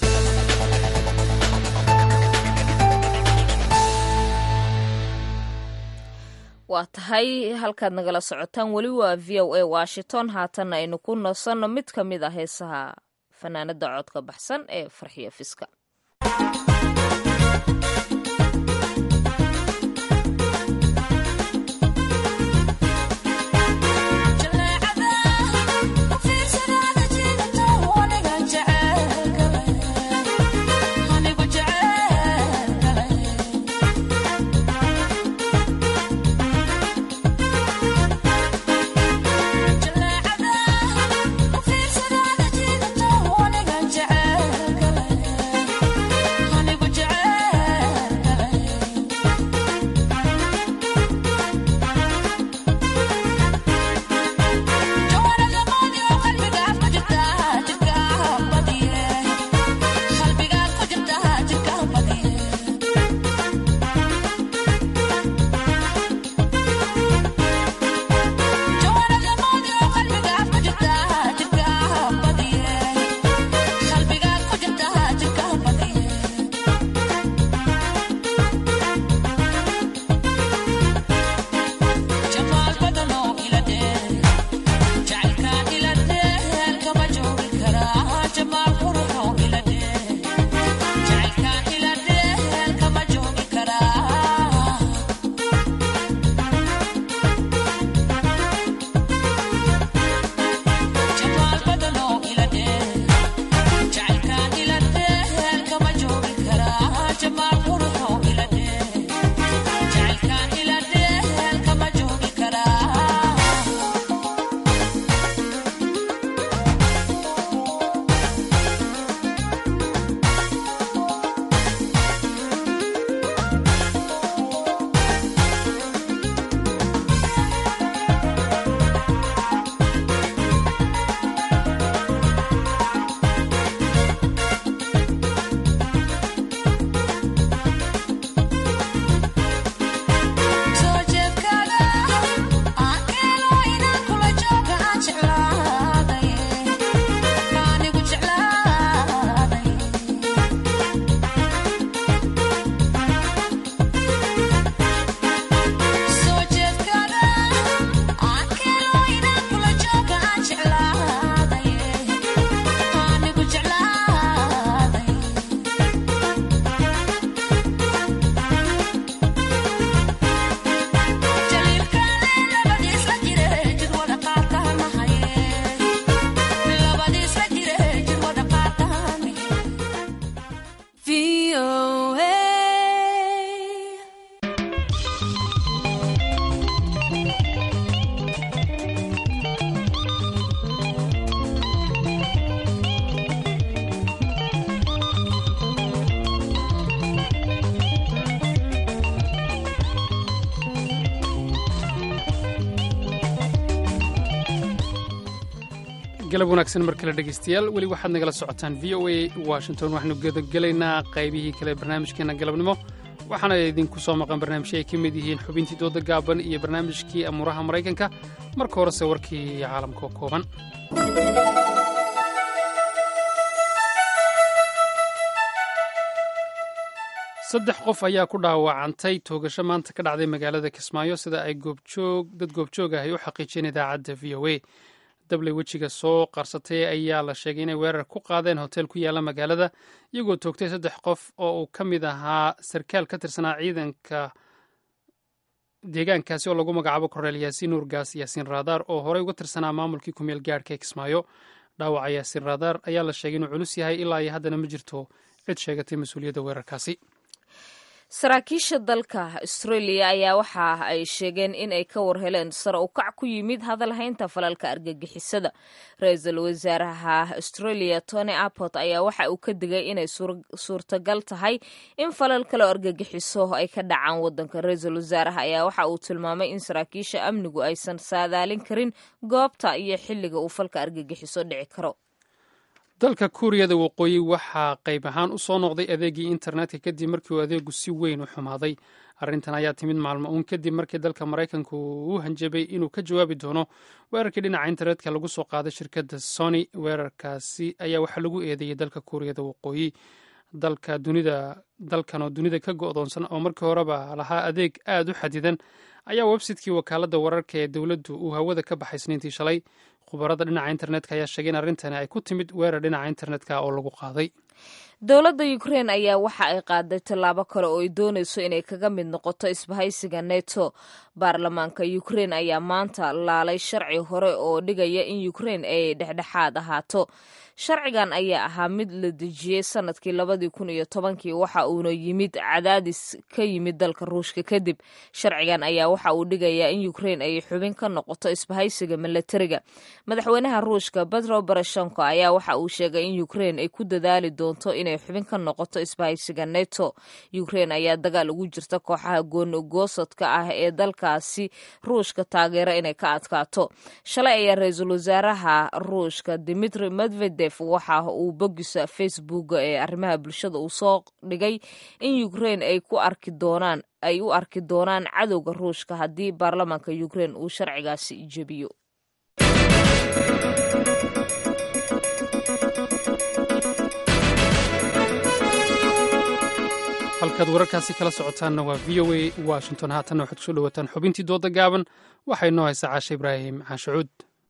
waa tahay halkaad nagala socotaan weli waa v o a washington haatanna aynu ku nasanno mid ka mid ah heesaha fanaanada codka baxsan ee farxiyo fiska. Honey galab wanaagsan mar kale dhegaystayaal weli waxaad nagala socotaan v o a washington waxaanu gedagelaynaa qaybihii kale barnaamijkeena galabnimo waxaana idinku soo maqan barnaamijyo ay ka mid yihiin xubintii dooda gaaban iyo barnaamijkii amuuraha maraykanka marka horese warkii caalamka oo kooban saddex qof ayaa ku dhaawacantay toogasho maanta ka dhacday magaalada kismaayo sida ay goobjoog dad goobjoog ah ay u xaqiijiyeen idaacadda v o a dabley wejiga soo qarsatay ayaa la sheegay inay weerar ku qaadeen hotel ku yaala magaalada iyagoo toogtay saddex qof oo uu ka mid ahaa sarkaal ka tirsanaa ciidanka deegaankaasi oo lagu magacaabo korneel yaasiin nuurgaas yaasiin raadaar oo horey uga tirsanaa maamulkii kumeel gaadhka ee kismaayo dhaawaca yaasiin raadaar ayaa la sheegay inuu culus yahay ilaa iyo haddana ma jirto cid sheegatay mas-uuliyadda weerarkaasi saraakiisha dalka australia ayaa waxa ay sheegeen in ay ka warheleen sare u kac ku yimid hadalhaynta falalka argagixisada ra-iisul wasaaraha australia tony abbott ayaa waxa uu ka digay inay suurtagal tahay in falal kaleo argagixiso ay ka dhacaan wadanka ra-iisul wasaaraha ayaa waxa uu tilmaamay in saraakiisha amnigu aysan saadaalin karin goobta iyo xilliga uu falka argagixiso dhici karo dalka kuuriyada waqooyi waxaa qayb ahaan u soo noqday adeegii internetka kadib markii uu adeegu si weyn u xumaaday arrintan ayaa timid maalmo uun kadib markii dalka maraykanku uu hanjabay inuu ka jawaabi doono weerarkii dhinaca internetka lagu soo qaaday shirkadda sony weerarkaasi ayaa waxaa lagu eedeeyey dalka kuuriyada waqooyi dalka dunida dalkan oo dunida ka go'doonsan oo markii horeba lahaa adeeg aad u xadidan ayaa websitekii wakaaladda wararka ee dowladdu uu hawada ka baxay isniintii shalay khubarada dhinaca internetka ayaa sheegay in arrintani ay ku timid weerar dhinaca internetka oo lagu qaaday dowladda ukrein ayaa waxa ay qaaday tallaabo kale oo ay doonayso inay kaga mid noqoto isbahaysiga neto baarlamaanka ukrein ayaa maanta laalay sharci hore oo dhigaya in ukrein ay dhexdhexaad ahaato sharcigan ayaa ahaa mid la dejiyey sanadkii labadii kun iyo tobankii waxa uuna yimid cadaadis ka yimid dalka ruushka kadib sharcigan ayaa waxa uu dhigayaa in ukrein ay xubin ka noqoto isbahaysiga milatariga madaxweynaha ruushka petro poroshenko ayaa waxa uu sheegay in ukrein ay ku dadaali doonto inay xubin ka noqoto isbahaysiga neto ukrein ayaa dagaal ugu jirta kooxaha goonigoosadka ah ee dalkaasi ruushka taageera inay ka adkaato shalay ayaa ra-iisul wasaaraha ruushka dimitri medvedev waxa uu bogisa facebook ee arrimaha bulshada uu soo dhigay in ukrein ay ku arki doonaan ay u arki doonaan cadowga ruushka haddii baarlamaanka ukrein uu sharcigaasi jebiyo halkaad wararkaasi kala socotaanna waa v o a washington haatanna waxaad kusoo dhawaataan xubintii dooda gaaban waxay noo haysaa caashe ibraahim caashacuud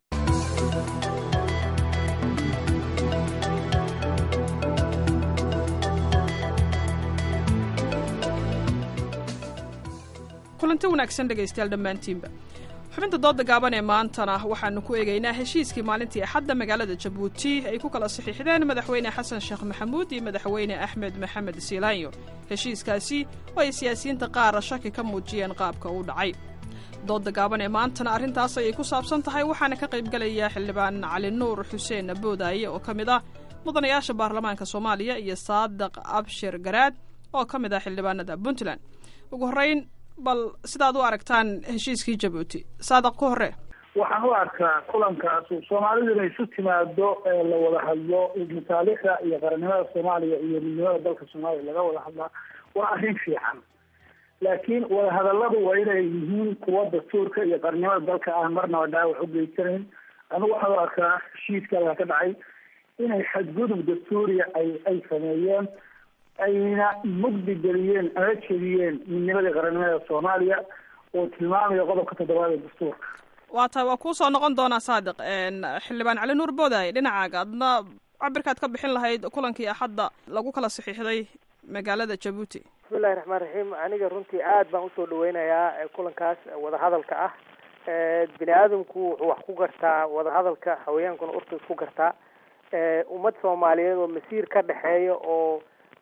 kulanti wanaagsan dhegaystayaal dhammaantiinba xubinta dooda gaaban ee maantana waxaanu ku eegaynaa heshiiskii maalintii axadda magaalada jabuuti ay ku kala saxiixdeen madaxweyne xasan sheekh maxamuud iyo madaxweyne axmed maxamed siilaanyo heshiiskaasi oo ay siyaasiyiinta qaara shaki ka muujiyeen qaabka uu dhacay dooda gaaban ee maantana arrintaas ayay ku saabsan tahay waxaana ka qaybgelayaa xildhibaan cali nuur xuseen boodaaye oo ka mid ah mudanayaasha baarlamaanka soomaaliya iyo saadiq abshir garaad oo ka mid ah xildhibaanada puntland ugu horreyn bal sidaad u aragtaan heshiiskii jabuuti saadaq ku hore waxaan u arkaa kulankaas soomaalidu inay isu timaado ee la wada hadlo masaalixda iyo qarannimada soomaaliya iyo midnimada dalka soomaaliya laga wada hadlaa waa arrin fiican laakiin wadahadalladu waa inay yihiin kuwa dastuurka iyo qarannimada dalka aan marnaba dhaawac u geysanayn anigu waxaan u arkaa heshiiska halka ka dhacay inay xadgudub dastuuriya ay ay sameeyeen ayna mugdi geliyeen ama jediyeen midnimadii qarannimada soomaaliya oo tilmaamaya qodobka toddobaad ee dastuurka waa tahay waa kuu soo noqon doonaa saadiq xildhibaan cali nuur boodaaye dhinacaaga adna cabirkaad ka bixin lahayd kulankii axadda lagu kala saxiixday magaalada jabuuti bismillahi raxmaan raxiim aniga runtii aad baan usoo dhaweynayaa kulankaas wadahadalka ah bini aadamku wuxuu wax ku gartaa wadahadalka haweenkuna urta isku gartaa ummad soomaaliyeed oo masiir ka dhexeeya oo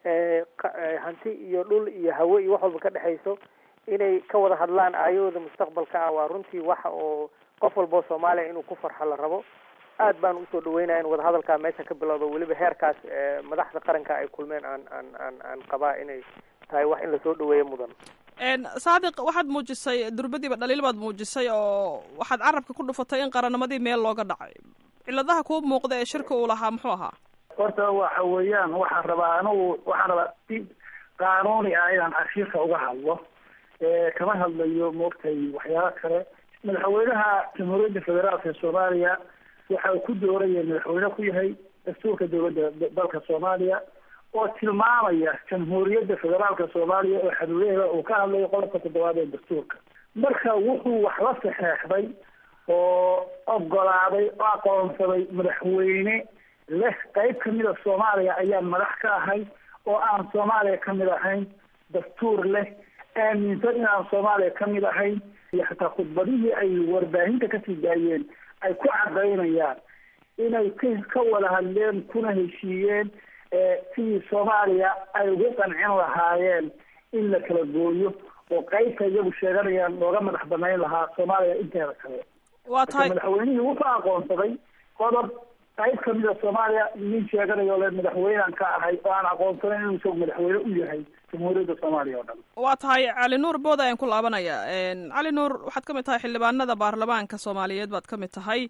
hanti iyo dhul iyo hawe iyo wax walba ka dhexayso inay ka wada hadlaan aayahooda mustaqbalka ah waa runtii waxa oo qof walboo soomaaliya inuu ku farxo la rabo aad baan usoo dhaweynaya in wadahadalkaa meesha ka bilowdo weliba heerkaas madaxda qaranka ay kulmeen aan aan aan aan qabaa inay tahay wax in lasoo dhaweeyo mudan saadiq waxaad muujisay durbadiiba dhaliil baad muujisay oo waxaad carabka ku dhufatay in qarannimadii meel looga dhacay ciladaha kuu muuqda ee shirka uu lahaa muxuu ahaa? horta waxa weeyaan waxaan rabaa anugu waxaan rabaa si qaanuuni ah inaan shirka uga hadlo kama hadlayo moogtay waxyaalo kale. madaxweynaha jamhuuriyadda federaalka ee soomaaliya waxa uu ku dooraya madaxweyne ku yahay dastuurka dowladda dalka soomaaliya oo tilmaamaya jamhuuriyadda federaalka soomaaliya oo xaduudaheeda uu ka hadlayo qodobka toddobaad ee dastuurka. marka wuxuu wax la saxeexday oo ogolaaday oo aqoonsaday madaxweyne leh qayb kamid a soomaaliya ayaan madax ka ahay oo aan soomaaliya kamid ahayn, dastuur leh, aaminsan inaan soomaaliya kamid ahayn, iyo xitaa khudbadihii ay warbaahinta kasii daayeen ay ku cadaynayaan inay ka wada hadleen kuna heshiiyeen sidii soomaaliya ay ugu qancin lahaayeen in la kala gooyo oo qaybta iyagu sheeganayaan looga madax banayn lahaa soomaaliya inteeda kale. waa tahay madaxweynihii wuxuu aqoonsaday qodob qayb kamid a soomaaliya nin sheeganayo le madaxweynean ka ahay oo aan aqoonsanayn inuu isagu madaxweyne u yahay jamhuuriyadda soomaaliya oo dhan. waa tahay cali nuur booda ayaan ku laabanaya. cali nuur waxaad kamid tahay xildhibaanada baarlamaanka soomaaliyeed baad kamid tahay,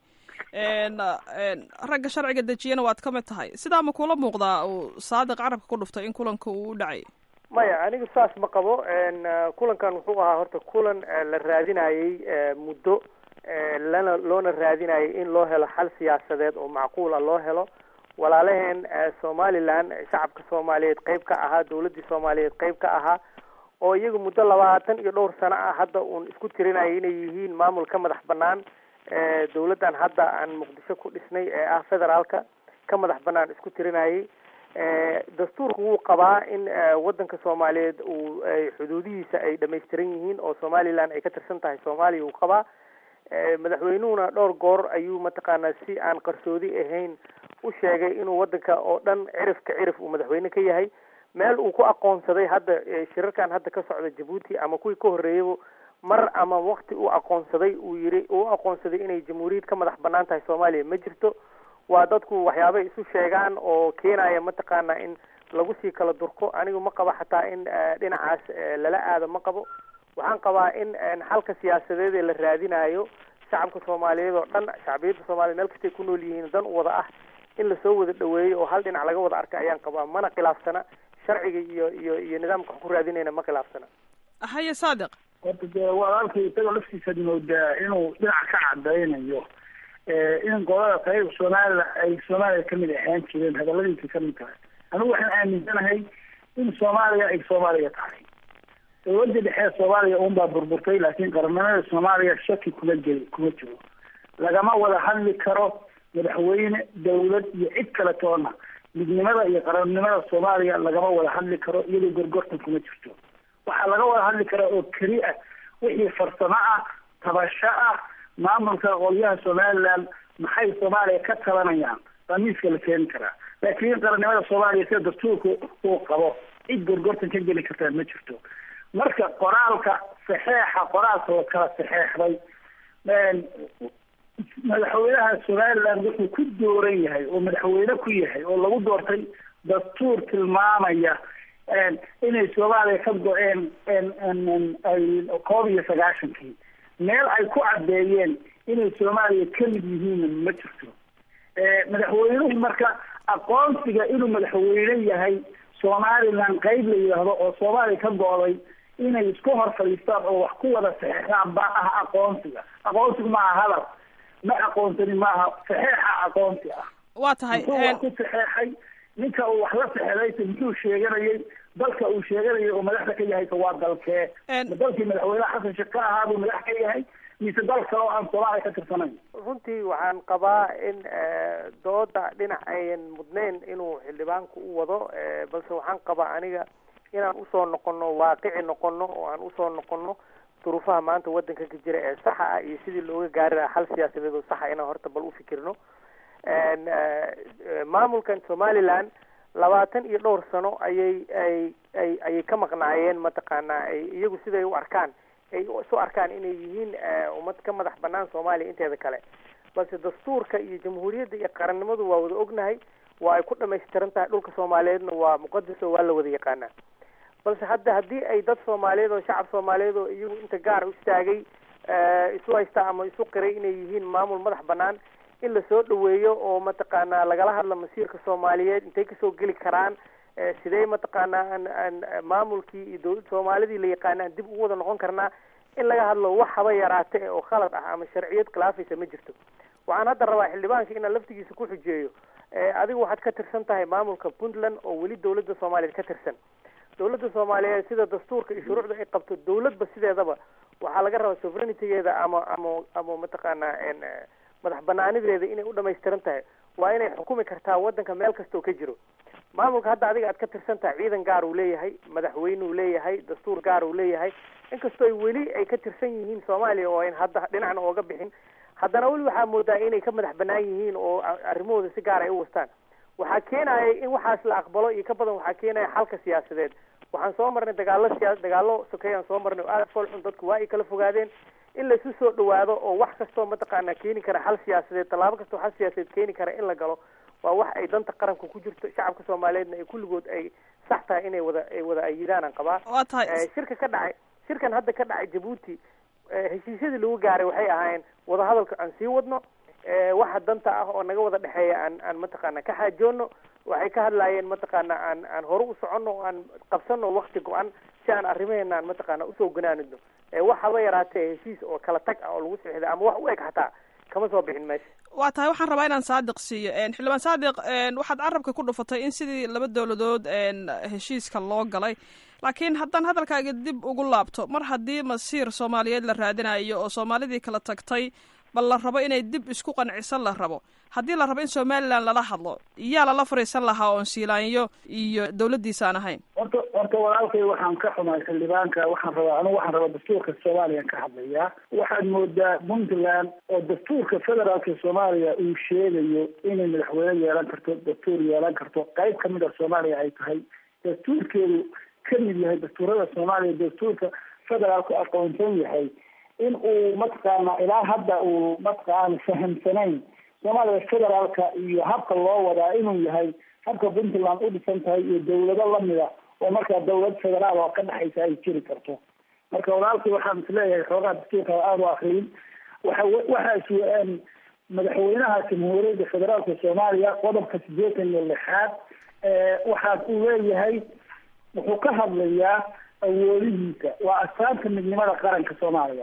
ragga sharciga dejiyana waad kamid tahay. sidaa ma kula muuqdaa uu saadiq carabka ku dhuftay in kulanka uu u dhacay? maya aniga saas ma qabo. kulankan wuxuu ahaa horta kulan la raadinayey muddo lana loona raadinayay in loo helo xal siyaasadeed oo macquula loo helo. walaalaheen somaliland shacabka soomaaliyeed qayb ka ahaa, dawladdii soomaaliyeed qayb ka ahaa, oo iyaga muddo labaatan iyo dhowr sano ah hadda uun isku tirinaya inay yihiin maamul ka madax banaan dawladdan hadda aan muqdisho ku dhisnay ee ah federaalka ka madax banaan isku tirinayay. dastuurku wuu qabaa in waddanka soomaaliyeed uu xuduudihiisa ay dhamaystiran yihiin oo somaliland ay ka tirsan tahay soomaaliya uu qabaa. madaxweynuhuna dhowr goor ayuu mataqaanaa si aan qarsoodi ahayn u sheegay inuu waddanka oo dhan cirifka cirif uu madaxweyne ka yahay. meel uu ku aqoonsaday hadda shirarkan hadda ka socda jabuuti ama kuwii ka horreeyaba mar ama wakti uu aqoonsaday uu yiri uu aqoonsaday inay jamhuuriyad ka madax banaan tahay soomaaliya ma jirto. waa dadku waxyaabay isu sheegaan oo keenaya mataqaanaa in lagu sii kala durko. anigu ma qaba xataa in dhinacaas lala aado ma qabo. waxaan qabaa in xalka siyaasadeed ee la raadinayo shacabka soomaaliyeed oo dhan, shacbiyadda soomaaliya meel kastay ku nool yihiin dan u wada ah in lasoo wada dhaweeyo oo hal dhinac laga wada arka ayaan qabaa. mana khilaafsana sharciga iyo iyo iyo nidaamka wax ku raadinayna ma khilaafsana. haye saadiq. horta dee walaalkay isagoo laftiisa moodaa inuu dhinac ka cadaynayo in golada qayb soomaalida ay soomaaliya kamid ahaan jireen hadaladiisa kamid tahay. anigu waxaan aaminsanahay in soomaaliya ay soomaaliya tahay. dawladda dhexe soomaaliya unbaa burburtay, laakiin qaranimada soomaaliya shaki kuma jiri kuma jiro. lagama wada hadli karo madaxweyne, dawlad iyo cid kale toona. midnimada iyo qarannimada soomaaliya lagama wada hadli karo iyadoo gorgortan kuma jirto. waxaa laga wada hadli karaa oo keli ah wixii farsamo ah, tabasho ah, maamulka qolyaha somaliland maxay soomaaliya ka tabanayaan baa miiska la keeni karaa. laakiin qarannimada soomaaliya sida dastuurka uu qabo cid gorgortan ka geli kartaa ma jirto. marka qoraalka saxeexa qoraalka la kala saxeexday madaxweynaha somaliland wuxuu ku dooran yahay oo madaxweyne ku yahay oo lagu doortay dastuur tilmaamaya inay soomaaliya ka go-een ay koob iyo sagaashankii. meel ay ku caddeeyeen inay soomaaliya kamid yihiin ma jirto. madaxweynuhu marka aqoonsiga inuu madaxweyne yahay somaliland qayb la yidhaahdo oo soomaaliya ka go-day inay isku hor fadhiistaan oo wax ku wada saxeexaan baa ah aqoonsiga. aqoonsigu maaha hadal, ma aqoonsani maaha saxeexa aqoonsi ah. waa tahay wax ku saxeexay ninka uu wax la saxeexday muxuu sheeganayay dalka uu sheeganayay oo madaxda ka yahay waa dalkee? ma dalkii madaxweynaha xasan sheekh ka ahaa buu madax ka yahay mise dal kale oo aan soomaaliya ka tirsanayn? runtii waxaan qabaa in dooda dhinac ayan mudnayn inuu xildhibaanku u wado, balse waxaan qabaa aniga inaan usoo noqono waaqici noqono oo aan usoo noqono duruufaha maanta waddanka ka jira ee saxa ah iyo sidii looga gaari lahaa xal siyaasadeed oo saxa inaan horta bal u fikirno. maamulkan somaliland labaatan iyo dhowr sano ayay ay ay ayay ka maqnaayeen mataqaanaa ay iyagu siday u arkaan ay isu arkaan inay yihiin ummad ka madax banaan soomaaliya inteeda kale. balse dastuurka iyo jamhuuriyadda iyo qarannimadu waa wada ognahay, waa ay ku dhamaystiran tahay. dhulka soomaaliyeedna waa muqadas oo waa la wada yaqaanaa. balse hadda haddii ay dad soomaaliyeed oo shacab soomaaliyeed oo iyagu inta gaar u istaagay isu haysta ama isu qiray inay yihiin maamul madax banaan in lasoo dhaweeyo oo mataqaanaa lagala hadla masiirka soomaaliyeed intay kasoo geli karaan sidee mataqaanaa aan aan maamulkii iyo dawladda soomaalidii la yaqaana aan dib ugu wada noqon karnaa in laga hadlo wax haba yaraate oo khalad ah ama sharciyad khilaafaysa ma jirto. waxaan hadda rabaa xildhibaanka inaan laftigiisa ku xujeeyo adigu waxaad ka tirsan tahay maamulka Puntland oo weli dawladda Soomaaliyeed ka tirsan. dawladda Soomaaliyeed sida dastuurka iyo shuruucda ay qabto dawladba sideedaba waxaa laga rabaa sovereignty-geeda ama ama ama mataqaanaa in madax banaanideeda inay u dhameystiran tahay waa inay xukumi kartaa wadanka meel kasta oo ka jiro. maamulka hadda adiga aad ka tirsan tahay ciidan gaar uu leeyahay, madaxweyne uu leeyahay, dastuur gaar uu leeyahay, inkastoo ay weli ay ka tirsan yihiin Soomaaliya oo in hadda dhinacna ooga bixin haddana weli waxaa moodaa inay ka madax banaan yihiin oo arrimahooda si gaar ay u wastaan. waxaa keenaya in waxaas la aqbalo iyo ka badan waxaa keenaya xalka siyaasadeed. waxaan soo marnay dagaalo siyaas dagaalo sokeeyaan soo marnay oo aad foolxun dadku waa ay kala fogaadeen in la isu soo dhawaado oo wax kastoo mataqaanaa keeni kara xal siyaasadeed tallaabo kastoo xal siyaasadeed keeni kara in la galo waa wax ay danta qaranka ku jirto shacabka Soomaaliyeedna ay kulligood ay sax tahay inay wada ay wada ayidaan aan qabaa. waa tahay shirka ka dhacay shirkan hadda ka dhacay Djibouti heshiisyadii lagu gaaray waxay ahaayeen wada hadalka aan sii wadno waxa danta ah oo naga wada dhexeeya aan aan mataqaanaa ka xaajoono. waxay ka hadlaayeen mataqaanaa aan aan hore u soconno oo aan qabsano waqti go-an si aan arrimaheena aan mataqaanaa usoo ganaanidno. wax haba yaraatee heshiis oo kala tag ah oo lagu sixday ama wax u eg xataa kama soo bixin meesha. waa tahay waxaan rabaa inaan Saadiq siiyo xildhibaan Saadiq waxaad carabka ku dhufatay in sidii laba dawladood heshiiska loo galay laakiin haddaan hadalkaaga dib ugu laabto mar haddii masiir Soomaaliyeed la raadinayo oo Soomaalidii kala tagtay bal la rabo inay dib isku qancisan la rabo haddii la rabo in Somaliland lala hadlo iyaa lala fariisan lahaa oon siilaanyo iyo dawladdiisa aan ahayn. horta horta walaalkay waxaan ka xumahay xildhibaanka waxaan rabaa anigu waxaan rabaa dastuurka Soomaaliya ka hadlayaa. waxaad moodaa Puntland oo dastuurka federaalka Soomaaliya uu sheegayo inay madaxweyne yeelan karto dastuur yeelan karto qayb ka mid ah Soomaaliya ay tahay dastuurkeedu ka mid yahay dastuurada Soomaaliya dastuurka federaalku aqoonsan yahay in uu mataqaana ilaa hadda uu mataqaana fahamsanayn Soomaaliya federaalka iyo habka loo wadaa inuu yahay habka Puntland u dhisan tahay iyo dawlado lamida oo markaa dawlad federaal oo ka dhaxaysa ay jiri karto. marka walaalkii waxaan isleeyahay xoogaa dastuurka aada u akriyin waxa waxa isweyn madaxweynaha jamhuuriyadda federaalka Soomaaliya qodobka sideetan iyo lixaad waxaa uu leeyahay wuxuu ka hadlayaa awoodihiisa waa astaanta midnimada qaranka Soomaaliya.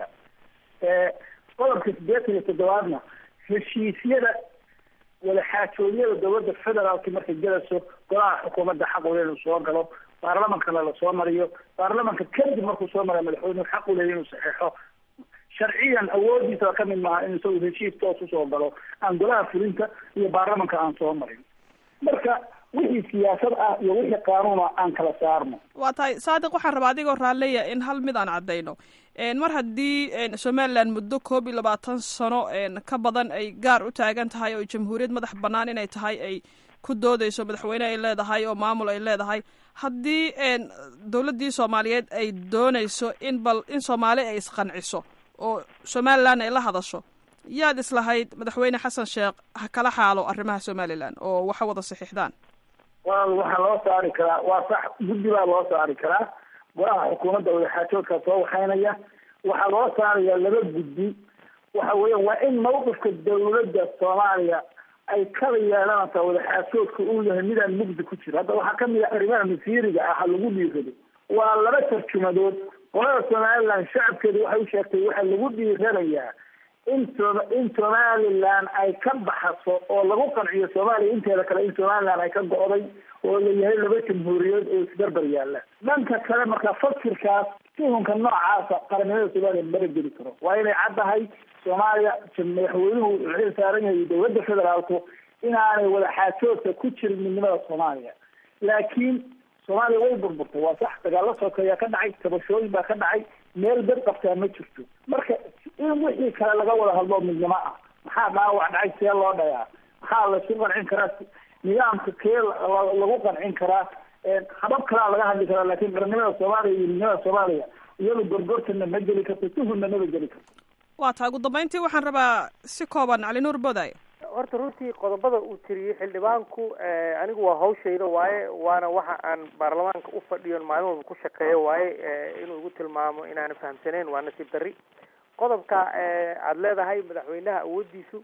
qodobka sideetan iyo toddobaadna heshiisyada wada xaajoodyada dawladda federaalka markay galayso golaha xukuumadda xaq u leh inuu soo galo baarlamankana la soo mariyo baarlamanka kadib markuu soo mara madaxweynuhu xaq u leeyahay inuu saxeexo sharciyan awoodiisa ka mid maaha inuu isagu heshiis toos usoo galo aan golaha fulinta iyo baarlamanka aan soo marin. marka wixii siyaasad ah iyo wixii qaanuuna aan kala saarno. waa tahay Saadiq waxaan rabaa adigoo raalleya in hal mid aan caddayno mar haddii Somaliland muddo koob iyo labaatan sano ka badan ay gaar u taagan tahay oo jamhuuriyad madax bannaan inay tahay ay ku doodayso madaxweyne ay leedahay oo maamul ay leedahay haddii dawladdii Soomaaliyeed ay doonayso in bal in Soomaali ay isqanciso oo Somaliland ay la hadasho yaad islahayd madaxweyne Xasan Sheekh ha kala xaalo arrimaha Somaliland oo waxa wada saxiixdaan. waa waxaa loo saari karaa waa sax guddi baa loo saari karaa golaha xukuumadda wadaxaajoodka soo waxaynaya waxaa loo saarayaa laba guddi waxa weeyaan waa in mawqifka dawladda Soomaaliya ay kala yeelanaysaa wadaxaajoodka uu yahay midaan mugdi ku jiro. hadda waxaa kamid ah arrimaha masiiriga ah lagu dhiirado waa laba tarjumadood qolada Somaliland shacabkeedu waxay u sheegtay waxaa lagu dhiiranayaa in in Somaliland ay ka baxaso oo lagu qanciyo Soomaaliya inteeda kale in Somaliland ay ka go'day oo la yahay laba jamhuuriyadood oo isbarbar yaalla. dhanka kale marka fakirkaas tuhunka noocaasa qaranimada Soomaaliya mara geli karo waa inay caddahay Soomaaliya madaxweynuhu wuxuu saaran yahay dawladda federaalku inaanay wada xaajoodka ku jirin midnimada Soomaaliya laakiin Soomaaliya way burburtay waa sax dagaalo sokeeya ka dhacay tabashooyin baa ka dhacay meel dad qabtaa ma jirto. marka in wixii kale laga wada hadlo midnimo ah maxaa dhaawac dhacay see loo dhayaa maxaa la isku qancin karaa nidaamka kee lagu qancin karaa habab kalaa laga hadli karaa laakiin qarannimada Soomaaliya iyo midnimada Soomaaliya iyadu gorgortana ma geli karto tuhunna ma geli karto. waa taa ugu dambeyntii waxaan rabaa si kooban Cali Nuur Boday. horta runtii qodobada uu tiriyey xildhibaanku anigu waa hawshayda waaye waana waxa aan baarlamaanka u fadhiyo maalin walba ku shaqeeyo waaye inuu igu tilmaamo inaan fahamsanayn waa nasiib darri. qodobka aad leedahay madaxweynaha awoodiisu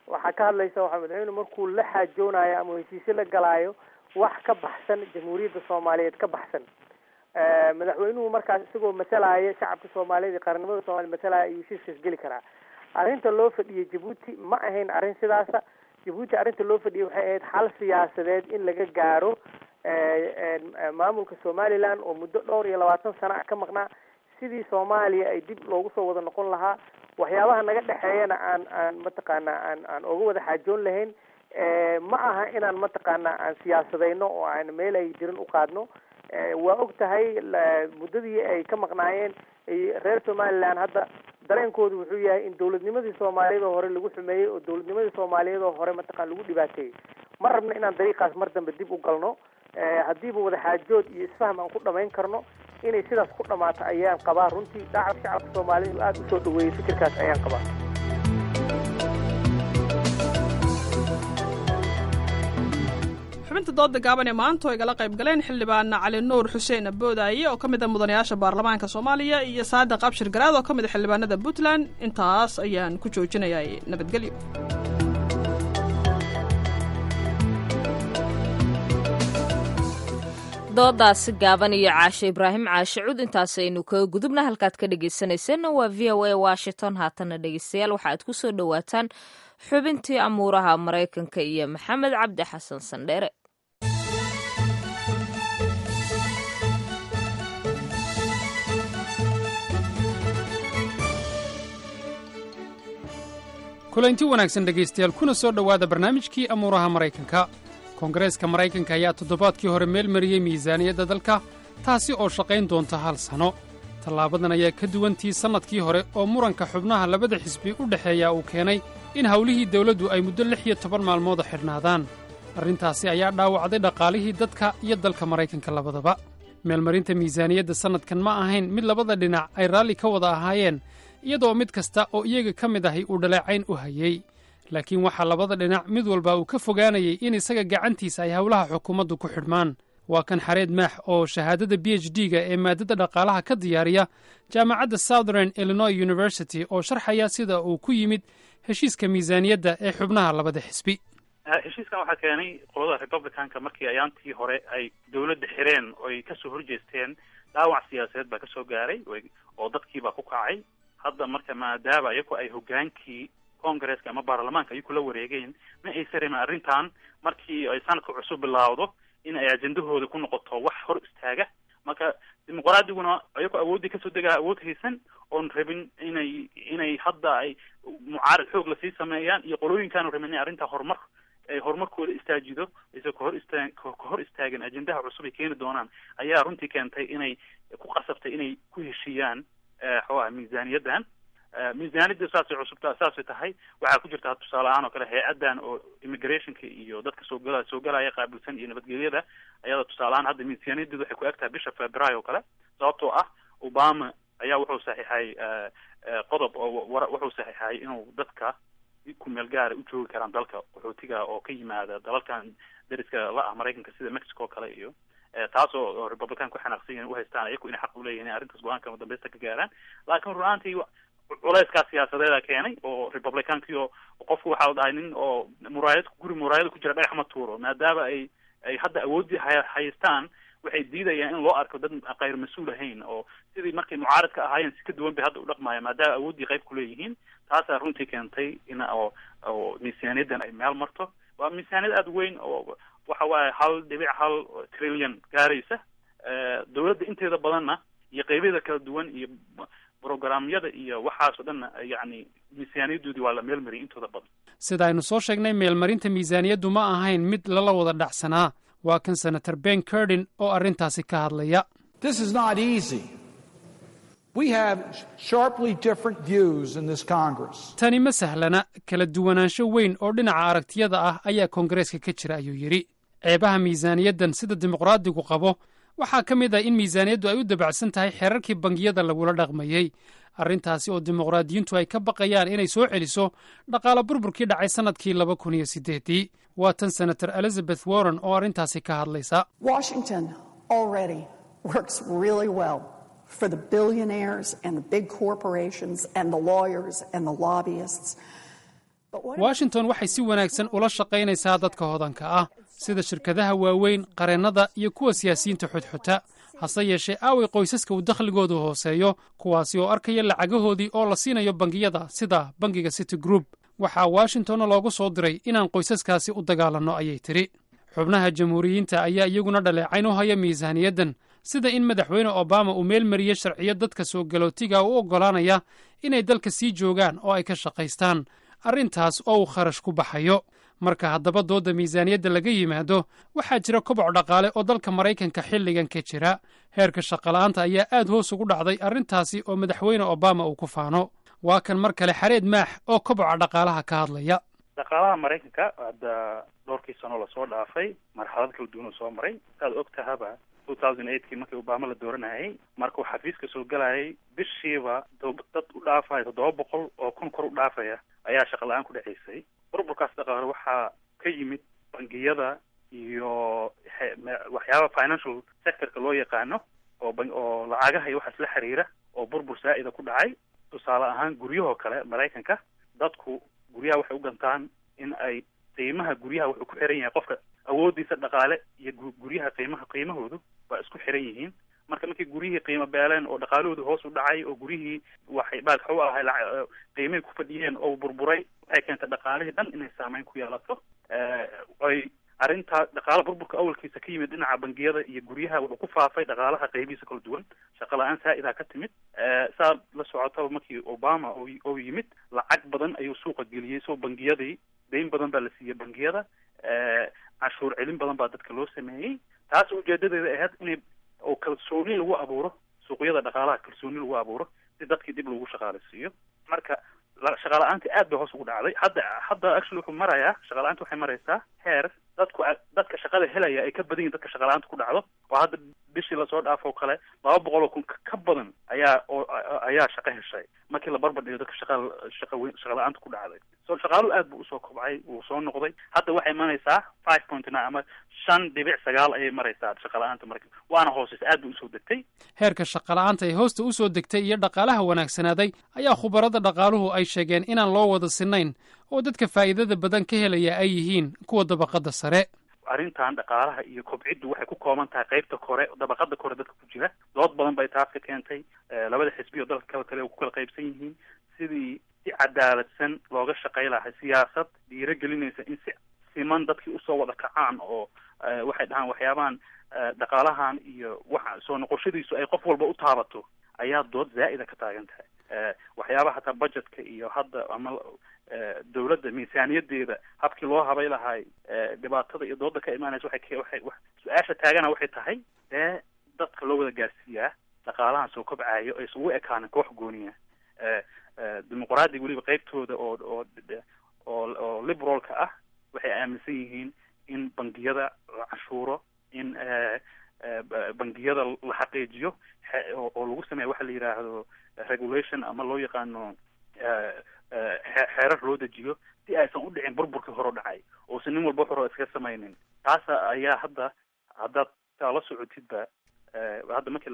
waxaa ka hadlaysa waxaa madaxweyne markuu la xaajoonayo ama heshiisyo la galaayo wax ka baxsan jamhuuriyadda soomaaliyeed ka baxsan madaxweynuhu markaas isagoo masalaya shacabka soomaaliyeed iyo qaranimada soomaliya masalaya ayuu heshiiskaas geli karaa. arrinta loo fadhiyay Djibouti ma ahayn arrin sidaasa. Djibouti arrinta loo fadhiyay waxay ahayd xal siyaasadeed in laga gaaro maamulka Somaliland oo muddo dhowr iyo labaatan sano ka maqnaa sidii Soomaaliya ay dib loogu soo wada noqon lahaa. waxyaabaha naga dhexeeyana aan aan mataqaana aan aan uga wada xaajoon lahayn ma aha inaan mataqaana aan siyaasadayno oo aan meel ay jirin u qaadno. waa og tahay muddadii ay ka maqnaayeen reer Somaliland hadda dareenkoodu wuxuu yahay in dawladnimadii Soomaaliyeed oo hore lagu xumeeyey oo dawladnimadii Soomaaliyeed oo hore mataqaan lagu dhibaateeyey. ma rabna inaan dariiqaas mar dambe dib u galno. haddiiba wada xaajood iyo isfaham aan ku dhamayn karno inay sidaas ku dhamaato ayaan qabaa. runtii shacabka shacabka Soomaaliyeed aad u soo dhaweeyay fikirkaas ayaan qabaa. xubinta dooda gaaban ee maanta oo igala qayb galeen xildhibaan cali nuur xuseen aboodaaye oo ka mid ah mudanayaasha baarlamaanka Soomaaliya iyo Saadiq Abshir Garaad oo ka mid ah xildhibaanada Puntland. intaas ayaan ku joojinayaa. nabadgelyo. doodaasi gaaban iyo caashe ibraahim caashe cud intaas aynu kaga gudubna. halkaad ka dhegaysanayseena waa v o a Washington. haatana dhegaystayaal waxa aad ku soo dhawaataan xubintii amuuraha Maraykanka iyo maxamed cabdi xasan sandheere. kulanti wanaagsan dhegaystayaal kuna soo dhowaada barnaamijkii amuuraha Maraykanka. koongareeska Maraykanka ayaa toddobaadkii hore meel mariyey miisaaniyadda dalka taasi oo shaqayn doonta hal sano. tallaabadan ayaa ka duwantii sannadkii hore oo muranka xubnaha labada xisbi u dhexeeya uu keenay in hawlihii dawladdu ay muddo lix iyo toban maalmood xidhnaadaan. arrintaasi ayaa dhaawacday dhaqaalihii dadka iyo dalka Maraykanka labadaba. meelmarinta miisaaniyadda sannadkan ma ahayn mid labada dhinac ay raalli ka wada ahaayeen, iyadoo mid kasta oo iyaga ka mid ahi uu dhaleecayn u hayey. laakiin waxaa labada dhinac mid walba uu ka fogaanayay in isaga gacantiisa ay howlaha xukuumaddu ku xidhmaan. waa kan xareed maax oo shahaadada b h d-ga ee maadada dhaqaalaha ka diyaariya jaamacadda Southern Illinois University oo sharxaya sida uu ku yimid heshiiska miisaaniyadda ee xubnaha labada xisbi. heshiiskan waxaa keenay qolada Republicanka markii ayaantii hore ay dawladda xireen oo ay kasoo horjeesteen dhaawac siyaasadeed baa kasoo gaaray oo dadkiibaa ku kacay. hadda marka maadaama iyagu ay hogaankii Congress-ka ama baarlamaanka ay kula wareegeen ma ay sareeyeen arrintan markii ay sanadka cusub bilaawdo in ay ajandahooda ku noqoto wax hor istaaga. marka dimuqraadiyaduna ayagu awoodii kasoo degaa awood haysan oon rabin inay inay hadda ay mucaarad xoog la sii sameeyaan iyo qolooyinkaan rabin inay arrinta horumar ay horumarkooda istaajido isoo ka hor istaag ka hor istaagan ajandaha cusub ay keeni doonaan ayaa runtii keentay inay ku qasabtay inay ku heshiiyaan xoogaa miisaaniyaddan. miisaaniyadda saasay cusubta saasay tahay. waxaa ku jirta tusaale ahaan oo kale hay-addan oo immigrationka iyo dadka soo gala soo galaya qaabilsan iyo nabadgelyada ayada tusaale ahaan hadda miisaaniyaddeedu waxay ku egtahay bisha February oo kale sababtoo ah Obama ayaa wuxuu saxiixay qodob oo wuxuu saxiixay inuu dadka ku meel gaar u joogi karaan dalka qaxootiga oo ka yimaada dalalkan dariska la ah Maraykanka sida Mexico kale iyo taas oo Republican ku xanaaqsan yihiin u haystaan ayagu inay xaq u leeyihiin arrintaas go'aanka dambaysta ka gaaraan. laakiin runaantii culayska siyaasadeeda keenay oo Republicankii oo qofku waxa uu dhahay nin oo muraayad guri muraayad ku jira dhagax ma tuuro maadaama ay ay hadda awoodii haystaan waxay diidayaan in loo arko dad qayr mas'uul ahayn oo sidii markay mucaaradka ahaayeen si ka duwan bay hadda u dhaqmayaan maadaama awoodii qayb ku leeyihiin. taasaa runtii keentay in oo oo miisaaniyaddan ay meel marto. waa miisaaniyad aad weyn oo waxa waaye hal dhibic hal trillion gaaraysa. dawladda inteeda badanna iyo qaybadeeda kala duwan iyo programyada iyo waxaas oo dhan yacni miisaaniyaddoodii waa la meel mariyay intooda badan. sida aynu soo sheegnay meelmarinta miisaaniyaddu ma ahayn mid lala wada dhacsanaa. waa kan senator Ben Cardin oo arrintaasi ka hadlaya. This is not easy. We have sharply different views in this Congress. tani ma sahlana. kala duwanaansho weyn oo dhinaca aragtiyada ah ayaa koongareeska ka jira ayuu yidhi. ceebaha miisaaniyaddan sida dimuqraadigu qabo waxaa ka mid ah in miisaaniyaddu ay u dabacsan tahay xeerarkii bangiyada lagula dhaqmayey. arrintaasi oo dimuqraadiyiintu ay ka baqayaan inay soo celiso dhaqaale burburkii dhacay sannadkii laba kun iyo siddeedii. waa tan senator Elizabeth Warren oo arrintaasi ka hadlaysa. Washington already works really well for the billionaires and the big corporations and the lawyers and the lobbyists. washington waxay si wanaagsan ula shaqaynaysaa dadka hodanka ah sida shirkadaha waaweyn qareennada iyo kuwa siyaasiyiinta xudxuta hase yeeshee aaway qoysaska uu dakhligoodu hooseeyo kuwaasi oo arkaya lacagahoodii oo la siinayo bangiyada sida bangiga city group waxaa washingtonna loogu soo diray inaan qoysaskaasi u dagaalanno ayay tidhi xubnaha jamhuuriyiinta ayaa iyaguna dhaleecayn u haya miisaaniyaddan sida in madaxweyne obama uu meel mariyey sharciyo dadka soo galootiga u oggolaanaya inay dalka sii joogaan oo ay ka shaqaystaan arrintaas oo uu kharash ku baxayo marka haddaba doodda miisaaniyadda laga yimaado waxaa jira koboc dhaqaale oo dalka maraykanka xilligan ka jira heerka shaqola'aanta ayaa aad hoos ugu dhacday arrintaasi oo madaxweyne obama uu ku faano waa kan mar kale xareed maax oo koboca dhaqaalaha ka hadlaya dhaqaalaha maraykanka hadda dhowrkii sano lasoo dhaafay marxalad kala duwan soo maray saad og tahaba two thousand eightkii markii obama la dooranayay markuu xafiiska soo galayay bishiiba dad u dhaafaya toddoba boqol oo kun kor u dhaafaya ayaa shaqa la-aan ku dhacaysay burburkaas dhaqaale waxaa ka yimid bangiyada iyo waxyaaba financial sectorka loo yaqaano oo oo lacagaha iyo waxaas la xiriira oo burbur saa'ida ku dhacay tusaale ahaan guryahoo kale maraykanka dadku guryaha waxay u gantaan in ay qiimaha guryaha wuxuu ku xiran yahay qofka awoodiisa dhaqaale iyo guryaha qiimaha qiimahoodu waa isku xiran yihiin marka markii guryihii qiimo beeleen oo dhaqaalahoodu hoos u dhacay oo guryihii waxay baalka u ahay qiimihii ku fadhiyeen oo burburay waxay keentay dhaqaalihii dhan inay saameyn ku yeelato ay arrintaa dhaqaala burburka awalkiisa ka yimid dhinaca bangiyada iyo guryaha wuxuu ku faafay dhaqaalaha qaybihiisa kala duwan shaqa la-aan saa-idaa ka timid saa la socotaba markii obama oo yimid lacag badan ayuu suuqa geliyey soo bangiyadii dayn badan baa la siiyey bangiyada cashuur celin badan baa dadka loo sameeyey taas ujeedadeeda ahayd inay oo kalsooni lagu abuuro suuqyada dhaqaalaha kalsooni lagu abuuro si dadkii dib lagu shaqaaleysiiyo marka shaqala-aantii aad bay hoos ugu dhacday hadda hadda actually wuxuu marayaa shaqala-aanta waxay maraysaa heer dadku dadka shaqada helaya ay ka badan yihin dadka shaqala-aanta ku dhacdo oo hadda bishii lasoo dhaafo kale laba boqol oo kun ka badan ayaa oo ayaa shaqo heshay markii la barbar dhigo dadka shaqa shaqa weyn shaqala-aanta ku dhacday so shaqaaluhu aad buu usoo kobcay wuu soo noqday hadda waxay imanaysaa five point nine ama shan dhibic sagaal ayay maraysaa shaqala-aanta marka waana hooseysa aad bay usoo degtay heerka shaqala-aanta ee hoosta usoo degtay iyo dhaqaalaha wanaagsanaaday ayaa khubarada dhaqaaluhu ay sheegeen inaan loo wada sinayn oo dadka faa'iidada badan ka helaya ay yihiin kuwa dabaqada sare arrintan dhaqaalaha iyo kobciddu waxay ku kooban tahay qaybta kore dabaqada kore dadka ku jira dood badan bay taas ka keentay labada xisbi oo dalka kala kale ku kala qaybsan yihiin sidii si cadaaladsan looga shaqay lahay siyaasad dhiiragelinaysa in si siman dadkii usoo wada kacaan oo waxay dhahaan waxyaabahan dhaqaalahan iyo waxa soo noqoshadiisu ay qof walba u taabato ayaa dood zaa'ida ka taagan tahay waxyaabaha hataa budgetka iyo hadda ama dawladda miisaaniyadeeda habkii loo habay lahay dhibaatada iyo dooda ka imaanaysa waxay waxay su-aasha taagana waxay tahay dee dadka loo wada gaarsiiyaa dhaqaalahan soo kobcayo ay isugu ekaanin koox gooniya dimuqraadiga weliba qaybtooda oo oo oo oo liberalka ah waxay aaminsan yihiin in bangiyada la cashuuro in bangiyada la xaqiijiyo oo lagu sameeya waxa la yidhaahdo regulation ama loo yaqaano xeerar loo dejiyo si aysan u dhicin burburkii hore dhacay oosan nin walba hore iska samaynin taas ayaa hadda haddaad taa la socotidba hadda markii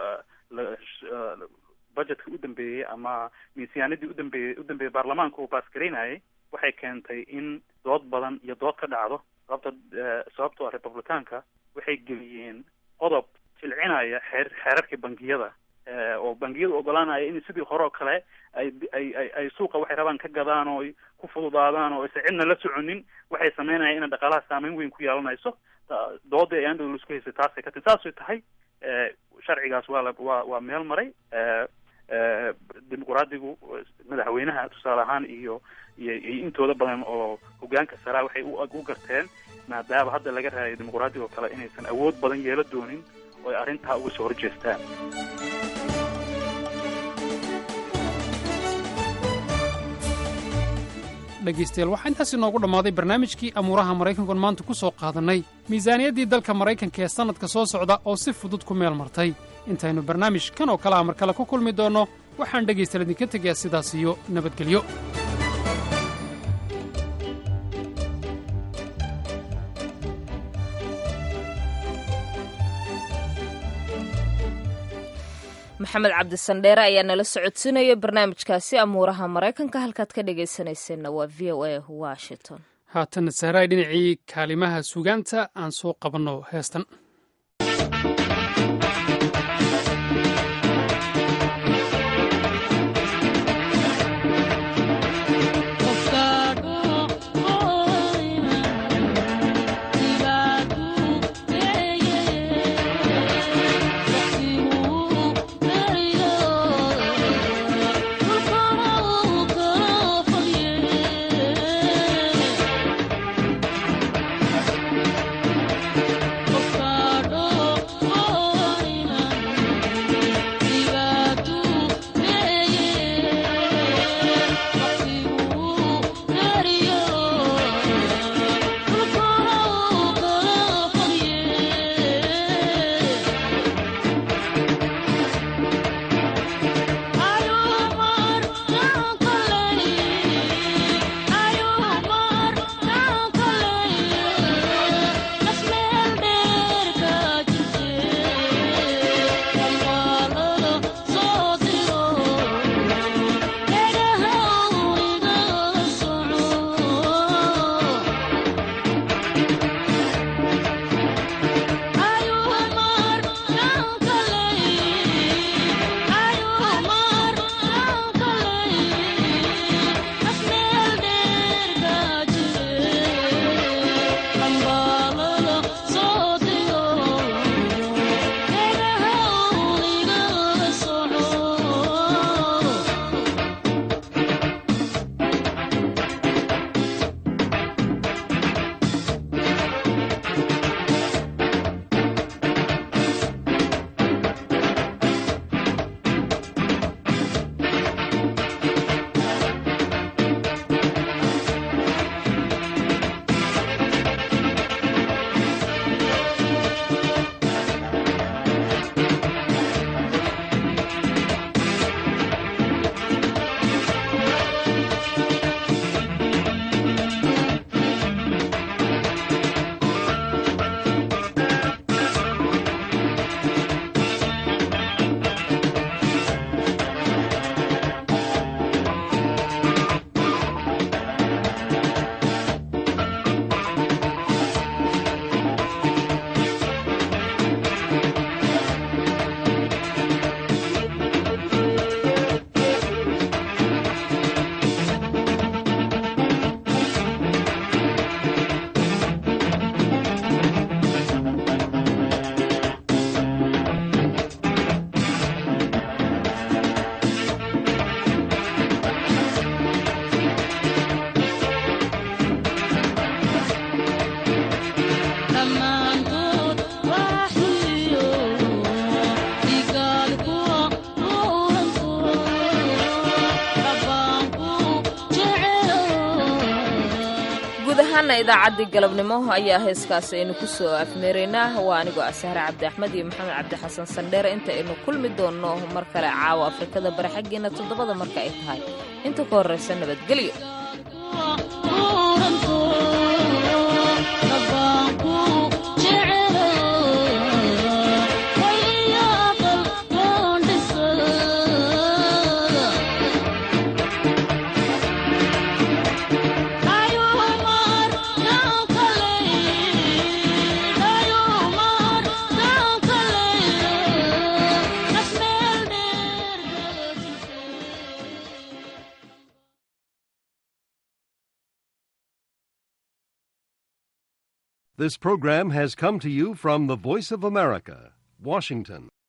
budgetka u dambeeyey ama miisaaniyadii udambeeyey u dambeeyey baarlamaanka uu baasgaraynayay waxay keentay in dood badan iyo dood ka dhacdo sababta sababtoo ah republicaanka waxay geliyeen qodob jilcinaya xeer xeerarkii bangiyada oo bangiyadu ogolaanaya in sidii hore oo kale ay ay ay suuqa waxay rabaan ka gadaan oo ku fududaadaan oo aysan cidna la soconin waxay sameynayaan inay dhaqaalaha saameyn weyn ku yeelanayso dooda ay andhow laisku haysay taasay ka tahy saasay tahay sharcigaas waa la waa waa meel maray dimuqraadigu madaxweynaha tusaale ahaan iyo iyo iyo intooda badan oo hogaanka saraa waxay u garteen maadaama hadda laga raayay dimuqraadiga oo kale inaysan awood badan yeela doonin oo ay arrintaa uga soo horjeestaan dhegaystayaal waxaa intaas inoogu dhammaaday barnaamijkii amuuraha maraykankuon maanta ku soo qaadannay miisaaniyaddii dalka maraykanka ee sannadka soo socda oo si fudud ku meel martay intaynu barnaamij kan oo kale ah mar kale ku kulmi doonno waxaan dhegaystayaal idinka tegayaa sidaas iyo nabadgelyo maxamed cabdi sandheere ayaa nala socodsiinaya barnaamijkaasi amuuraha maraykanka halkaad ka dhegaysanayseena waa v o a washington. haatan sahraay dhinacii kaalimaha sugaanta aan soo qabanno heestan. idaacadii galabnimo ayaa heeskaasi aynu ku soo afmeeraynaa. waa anigoo ah Sahra Cabdi Axmed iyo Maxamed Cabdi Xasan Sandheere inta aynu kulmi doonno mar kale caawa Afrikada bari xaggeena toddobada marka ay tahay. inta ka horreysa nabadgelyo. This program has come to you from the Voice of America, Washington.